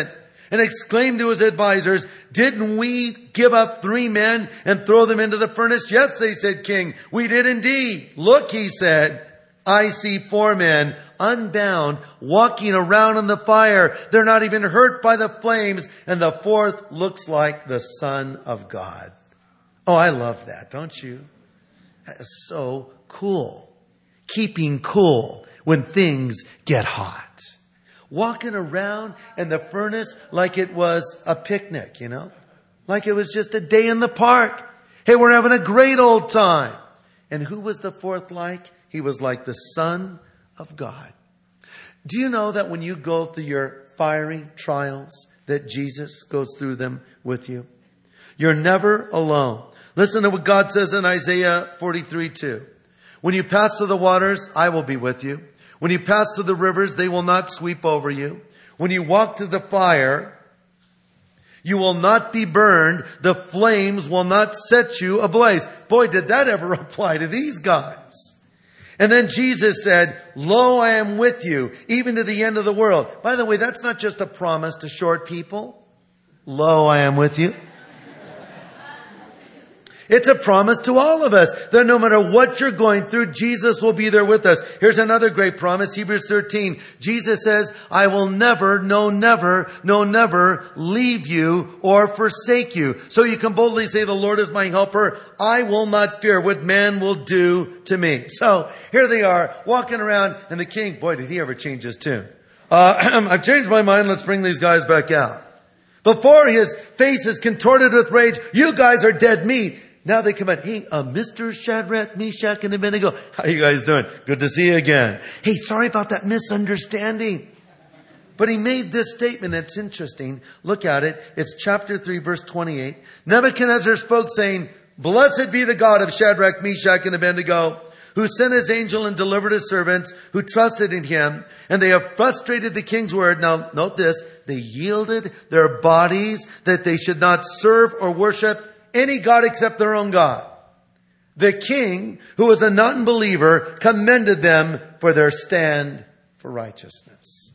and exclaimed to his advisors, "Didn't we give up three men and throw them into the furnace?" "Yes," they said, "King, we did indeed." "Look," he said, "I see four men unbound walking around in the fire. They're not even hurt by the flames. And the fourth looks like the Son of God." Oh, I love that, don't you? That is so cool. Keeping cool when things get hot. Walking around in the furnace like it was a picnic, you know? Like it was just a day in the park. Hey, we're having a great old time. And who was the fourth like? He was like the Son of God. Do you know that when you go through your fiery trials, that Jesus goes through them with you? You're never alone. Listen to what God says in Isaiah forty-three two. "When you pass through the waters, I will be with you. When you pass through the rivers, they will not sweep over you. When you walk through the fire, you will not be burned. The flames will not set you ablaze." Boy, did that ever apply to these guys. And then Jesus said, "Lo, I am with you, even to the end of the world." By the way, that's not just a promise to short people. Lo, I am with you. It's a promise to all of us that no matter what you're going through, Jesus will be there with us. Here's another great promise, Hebrews thirteen. Jesus says, "I will never, no never, no never leave you or forsake you." So you can boldly say, "The Lord is my helper. I will not fear what man will do to me." So here they are walking around, and the king, boy, did he ever change his tune. Uh, I've changed my mind. Let's bring these guys back out. Before his face is contorted with rage, "You guys are dead meat." Now they come out, "Hey, uh, Mister Shadrach, Meshach, and Abednego, how you guys doing? Good to see you again. Hey, sorry about that misunderstanding." But he made this statement. It's interesting. Look at it. It's chapter three, verse twenty-eight. "Nebuchadnezzar spoke, saying, Blessed be the God of Shadrach, Meshach, and Abednego, who sent his angel and delivered his servants who trusted in him. And they have frustrated the king's word." Now, note this. "They yielded their bodies that they should not serve or worship any God except their own God. The king, who was a non-believer, commended them for their stand for righteousness."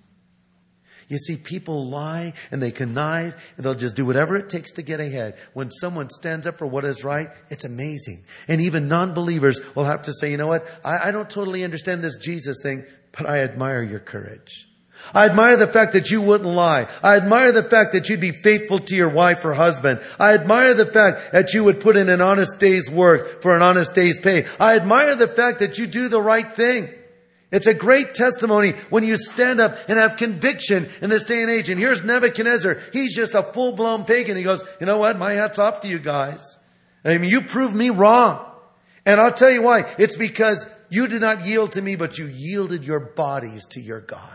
You see, people lie and they connive and they'll just do whatever it takes to get ahead. When someone stands up for what is right, it's amazing. And even non-believers will have to say, "You know what? I, I don't totally understand this Jesus thing, but I admire your courage. I admire the fact that you wouldn't lie. I admire the fact that you'd be faithful to your wife or husband. I admire the fact that you would put in an honest day's work for an honest day's pay. I admire the fact that you do the right thing." It's a great testimony when you stand up and have conviction in this day and age. And here's Nebuchadnezzar. He's just a full-blown pagan. He goes, "You know what? My hat's off to you guys. I mean, you proved me wrong. And I'll tell you why. It's because you did not yield to me, but you yielded your bodies to your God."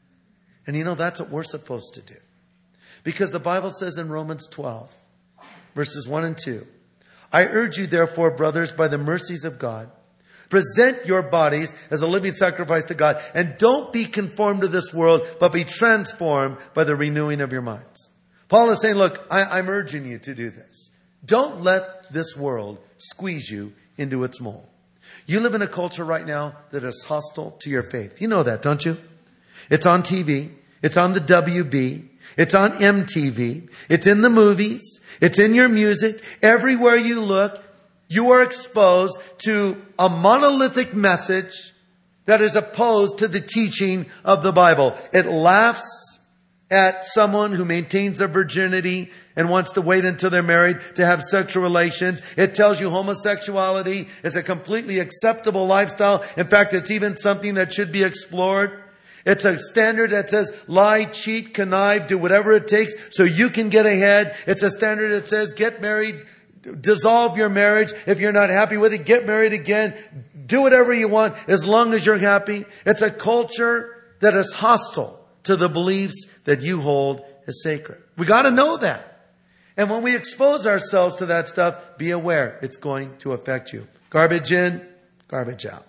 And you know, that's what we're supposed to do. Because the Bible says in Romans twelve, verses one and two, "I urge you, therefore, brothers, by the mercies of God, present your bodies as a living sacrifice to God, and don't be conformed to this world, but be transformed by the renewing of your minds." Paul is saying, look, I, I'm urging you to do this. Don't let this world squeeze you into its mold. You live in a culture right now that is hostile to your faith. You know that, don't you? It's on T V. It's on the W B. It's on M T V. It's in the movies. It's in your music. Everywhere you look, you are exposed to a monolithic message that is opposed to the teaching of the Bible. It laughs at someone who maintains their virginity and wants to wait until they're married to have sexual relations. It tells you homosexuality is a completely acceptable lifestyle. In fact, it's even something that should be explored. It's a standard that says lie, cheat, connive, do whatever it takes so you can get ahead. It's a standard that says get married, dissolve your marriage. If you're not happy with it, get married again. Do whatever you want as long as you're happy. It's a culture that is hostile to the beliefs that you hold as sacred. We got to know that. And when we expose ourselves to that stuff, be aware it's going to affect you. Garbage in, garbage out.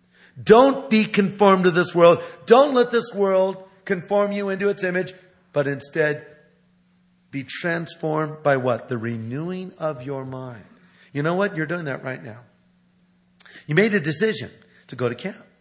Don't be conformed to this world. Don't let this world conform you into its image, but instead be transformed by what? The renewing of your mind. You know what? You're doing that right now. You made a decision to go to camp.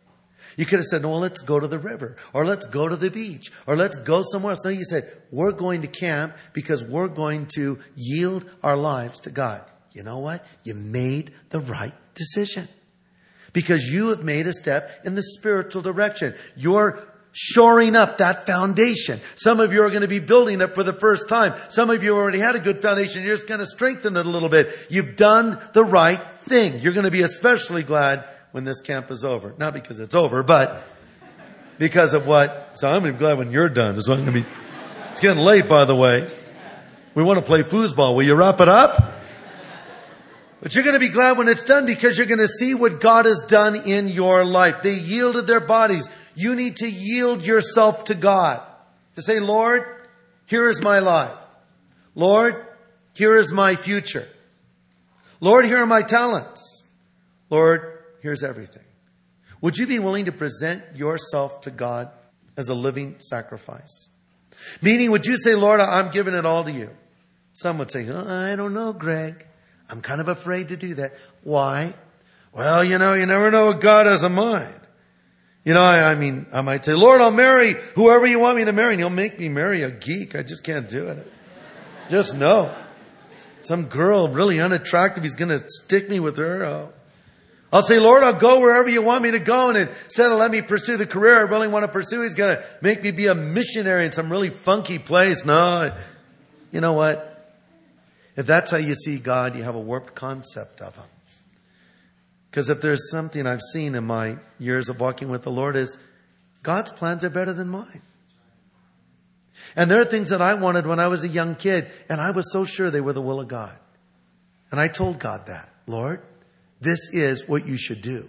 You could have said, well, let's go to the river, or let's go to the beach, or let's go somewhere else. No, you said, we're going to camp because we're going to yield our lives to God. You know what? You made the right decision because you have made a step in the spiritual direction. You're shoring up that foundation. Some of you are going to be building it for the first time. Some of you already had a good foundation. You're just going to strengthen it a little bit. You've done the right thing. You're going to be especially glad when this camp is over. Not because it's over, but because of what. So I'm going to be glad when you're done. Is what I'm going to be. It's getting late, by the way. We want to play foosball. Will you wrap it up? But you're going to be glad when it's done because you're going to see what God has done in your life. They yielded their bodies. You need to yield yourself to God. To say, Lord, here is my life. Lord, here is my future. Lord, here are my talents. Lord, here's everything. Would you be willing to present yourself to God as a living sacrifice? Meaning, would you say, Lord, I'm giving it all to you? Some would say, oh, I don't know, Greg. I'm kind of afraid to do that. Why? Well, you know, you never know what God has in mind. You know, I, I mean, I might say, Lord, I'll marry whoever you want me to marry. And He'll make me marry a geek. I just can't do it. Just no. Some girl really unattractive. He's going to stick me with her. Oh. I'll say, Lord, I'll go wherever you want me to go. And instead of let me pursue the career I really want to pursue, He's going to make me be a missionary in some really funky place. No. You know what? If that's how you see God, you have a warped concept of Him. Because if there's something I've seen in my years of walking with the Lord is God's plans are better than mine. And there are things that I wanted when I was a young kid, and I was so sure they were the will of God. And I told God that, Lord, this is what you should do.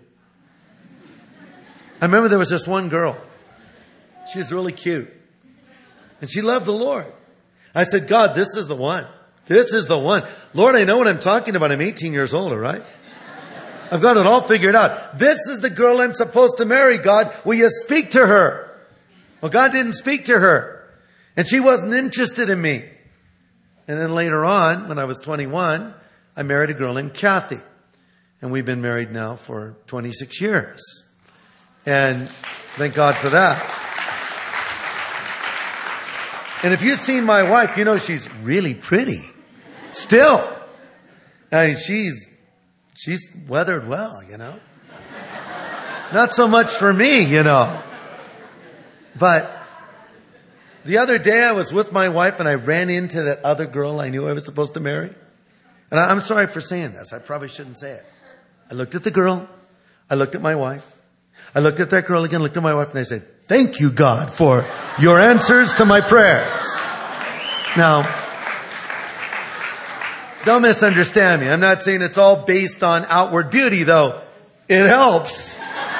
I remember there was this one girl. She was really cute. And she loved the Lord. I said, God, this is the one. This is the one. Lord, I know what I'm talking about. I'm eighteen years old, all right? I've got it all figured out. This is the girl I'm supposed to marry, God. Will you speak to her? Well, God didn't speak to her. And she wasn't interested in me. And then later on, when I was twenty-one, I married a girl named Kathy. And we've been married now for twenty-six years. And thank God for that. And if you've seen my wife, you know she's really pretty. Still. I mean, she's, she's weathered well, you know. Not so much for me, you know. But the other day I was with my wife and I ran into that other girl I knew I was supposed to marry. And I'm sorry for saying this. I probably shouldn't say it. I looked at the girl. I looked at my wife. I looked at that girl again, looked at my wife, and I said, thank you, God, for your answers to my prayers. Now, don't misunderstand me. I'm not saying it's all based on outward beauty, though. It helps.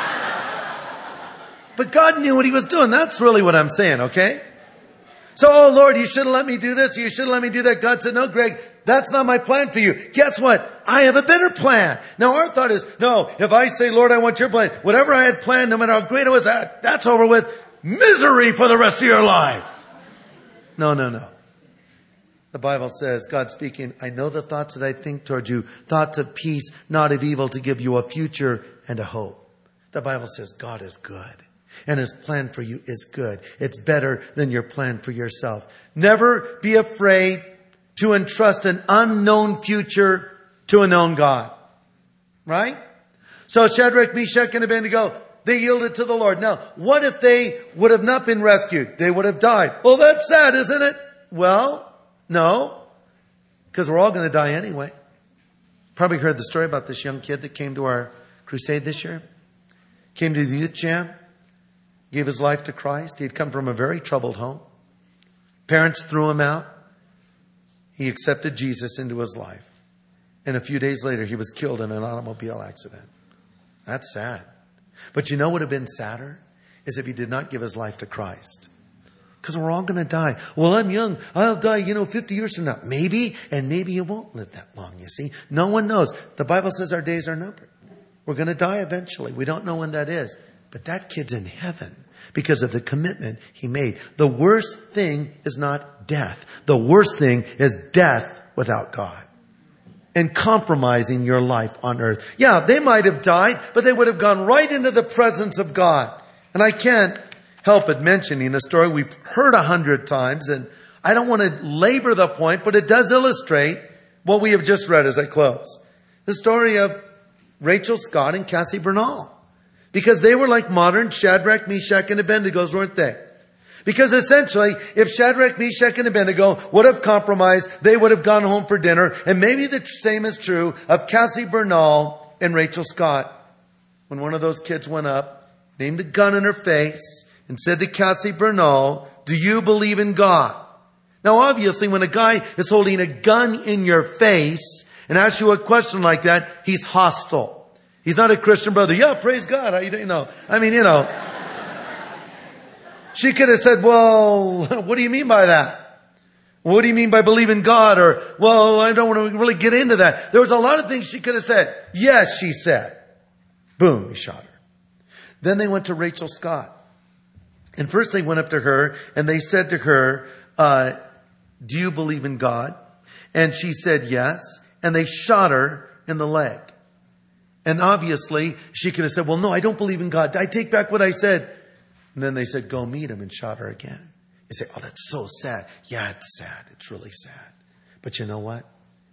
But God knew what He was doing. That's really what I'm saying, okay? So, oh Lord, you should have let me do this, or you should have let me do that. God said, no, Greg, that's not my plan for you. Guess what? I have a better plan. Now our thought is, no, if I say, Lord, I want your plan, whatever I had planned, no matter how great it was, that, that's over with. Misery for the rest of your life. No, no, no. The Bible says, God speaking, I know the thoughts that I think toward you, thoughts of peace, not of evil, to give you a future and a hope. The Bible says God is good. And His plan for you is good. It's better than your plan for yourself. Never be afraid to entrust an unknown future to a known God. Right? So Shadrach, Meshach, and Abednego, they yielded to the Lord. Now, what if they would have not been rescued? They would have died. Well, that's sad, isn't it? Well, no. Because we're all going to die anyway. Probably heard the story about this young kid that came to our crusade this year. Came to the youth jam. Gave his life to Christ. He had come from a very troubled home. Parents threw him out. He accepted Jesus into his life. And a few days later, he was killed in an automobile accident. That's sad. But you know what would have been sadder? Is if he did not give his life to Christ. Because we're all going to die. Well, I'm young. I'll die, you know, fifty years from now. Maybe, and maybe you won't live that long, you see. No one knows. The Bible says our days are numbered. We're going to die eventually. We don't know when that is. But that kid's in heaven because of the commitment he made. The worst thing is not death. The worst thing is death without God. and compromising your life on earth. Yeah, they might have died, but they would have gone right into the presence of God. And I can't help but mentioning a story we've heard a hundred times, and I don't want to labor the point, but it does illustrate what we have just read as I close. The story of Rachel Scott and Cassie Bernal. Because they were like modern Shadrach, Meshach, and Abednego's, weren't they? Because essentially, if Shadrach, Meshach, and Abednego would have compromised, they would have gone home for dinner. And maybe the same is true of Cassie Bernal and Rachel Scott. When one of those kids went up, aimed a gun in her face, and said to Cassie Bernal, "Do you believe in God?" Now obviously, when a guy is holding a gun in your face and asks you a question like that, he's hostile. He's not a Christian brother. Yeah, praise God. I, you know, I mean, you know. She could have said, "Well, what do you mean by that? What do you mean by believing God?" Or, "Well, I don't want to really get into that." There was a lot of things she could have said. "Yes," she said. Boom, he shot her. Then they went to Rachel Scott. And first they went up to her and they said to her, uh, "Do you believe in God?" And she said yes. And they shot her in the leg. And obviously she could have said, "Well, no, I don't believe in God. I take back what I said." And then they said, "Go meet him," and shot her again. You say, "Oh, that's so sad." Yeah, it's sad. It's really sad. But you know what?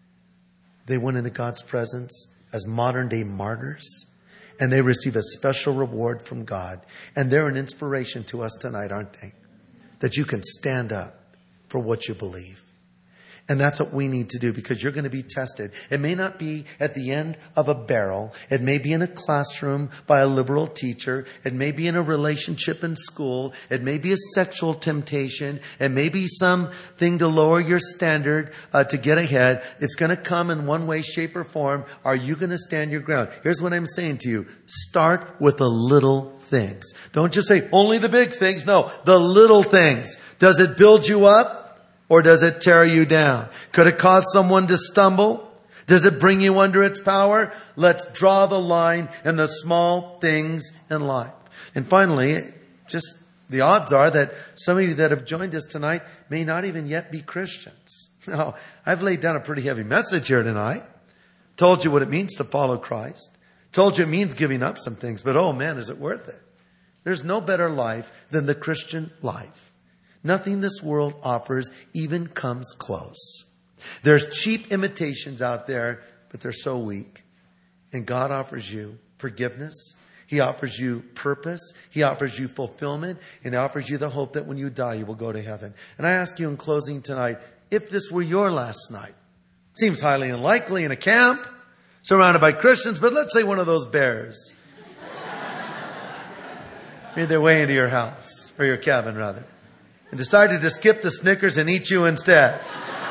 They went into God's presence as modern day martyrs, and they receive a special reward from God. And they're an inspiration to us tonight, aren't they? That you can stand up for what you believe. And that's what we need to do, because you're going to be tested. It may not be at the end of a barrel. It may be in a classroom by a liberal teacher. It may be in a relationship in school. It may be a sexual temptation. It may be something to lower your standard uh, to get ahead. It's going to come in one way, shape, or form. Are you going to stand your ground? Here's what I'm saying to you. Start with the little things. Don't just say only the big things. No, the little things. Does it build you up? Or does it tear you down? Could it cause someone to stumble? Does it bring you under its power? Let's draw the line in the small things in life. And finally, just the odds are that some of you that have joined us tonight may not even yet be Christians. Now, I've laid down a pretty heavy message here tonight. Told you what it means to follow Christ. Told you it means giving up some things. But oh man, is it worth it? There's no better life than the Christian life. Nothing this world offers even comes close. There's cheap imitations out there, but they're so weak. And God offers you forgiveness. He offers you purpose. He offers you fulfillment. And He offers you the hope that when you die, you will go to heaven. And I ask you in closing tonight, if this were your last night, seems highly unlikely in a camp, surrounded by Christians, but let's say one of those bears made their way into your house, or your cabin rather, and decided to skip the Snickers and eat you instead.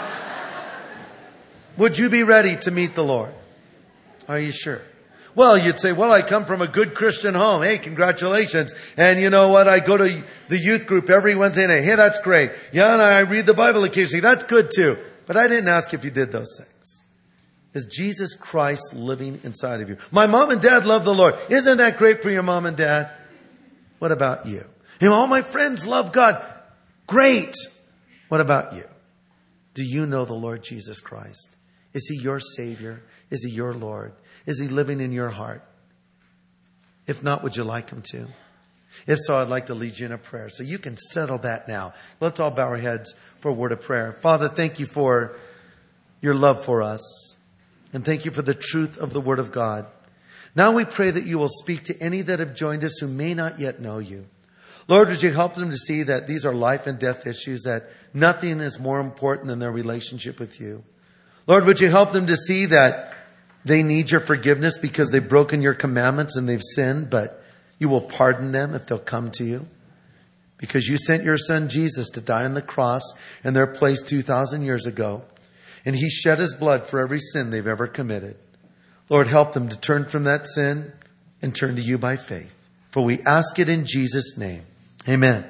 Would you be ready to meet the Lord? Are you sure? Well, you'd say, "Well, I come from a good Christian home." Hey, congratulations. And you know what? I go to the youth group every Wednesday night. Hey, that's great. Yeah, and I read the Bible occasionally. That's good too. But I didn't ask if you did those things. Is Jesus Christ living inside of you? My mom and dad love the Lord. Isn't that great for your mom and dad? What about you? You know, all my friends love God. Great. What about you? Do you know the Lord Jesus Christ? Is He your Savior? Is He your Lord? Is He living in your heart? If not, would you like Him to? If so, I'd like to lead you in a prayer. So you can settle that now. Let's all bow our heads for a word of prayer. Father, thank you for your love for us. And thank you for the truth of the Word of God. Now we pray that you will speak to any that have joined us who may not yet know you. Lord, would you help them to see that these are life and death issues, that nothing is more important than their relationship with you. Lord, would you help them to see that they need your forgiveness because they've broken your commandments and they've sinned, but you will pardon them if they'll come to you. Because you sent your Son Jesus to die on the cross in their place two thousand years ago. And He shed His blood for every sin they've ever committed. Lord, help them to turn from that sin and turn to you by faith. For we ask it in Jesus' name. Amen.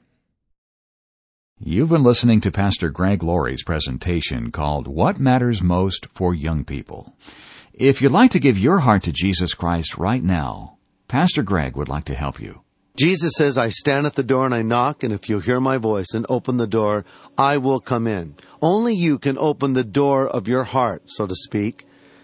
You've been listening to Pastor Greg Laurie's presentation called What Matters Most for Young People. If you'd like to give your heart to Jesus Christ right now, Pastor Greg would like to help you. Jesus says, "I stand at the door and I knock, and if you hear my voice and open the door, I will come in." Only you can open the door of your heart, so to speak.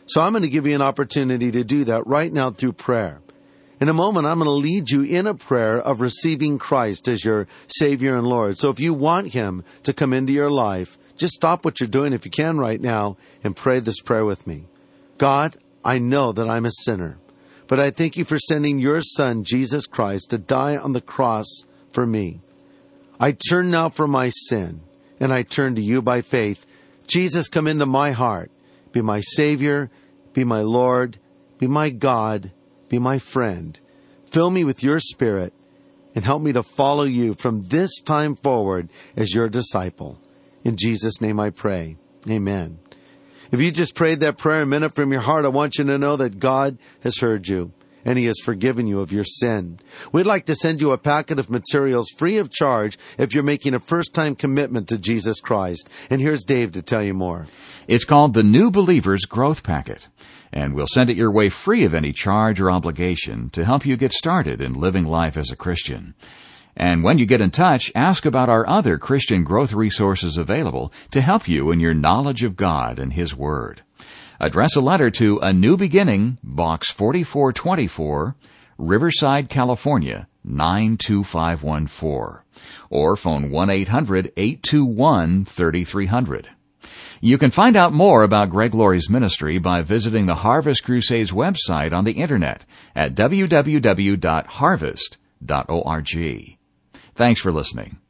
So I'm going to give you an opportunity to do that right now through prayer. In a moment, I'm going to lead you in a prayer of receiving Christ as your Savior and Lord. So if you want Him to come into your life, just stop what you're doing if you can right now and pray this prayer with me. God, I know that I'm a sinner, but I thank you for sending your Son, Jesus Christ, to die on the cross for me. I turn now from my sin, and I turn to you by faith. Jesus, come into my heart. Be my Savior, be my Lord, be my God, be my friend. Fill me with your Spirit and help me to follow you from this time forward as your disciple. In Jesus' name I pray. Amen. If you just prayed that prayer a minute from your heart, I want you to know that God has heard you and He has forgiven you of your sin. We'd like to send you a packet of materials free of charge if you're making a first-time commitment to Jesus Christ. And here's Dave to tell you more. It's called the New Believer's Growth Packet, and we'll send it your way free of any charge or obligation to help you get started in living life as a Christian. And when you get in touch, ask about our other Christian growth resources available to help you in your knowledge of God and His Word. Address a letter to A New Beginning, Box forty-four twenty-four, Riverside, California, nine two five one four. Or phone one eight hundred, eight two one, three three zero zero. You can find out more about Greg Laurie's ministry by visiting the Harvest Crusades website on the Internet at w w w dot harvest dot org. Thanks for listening.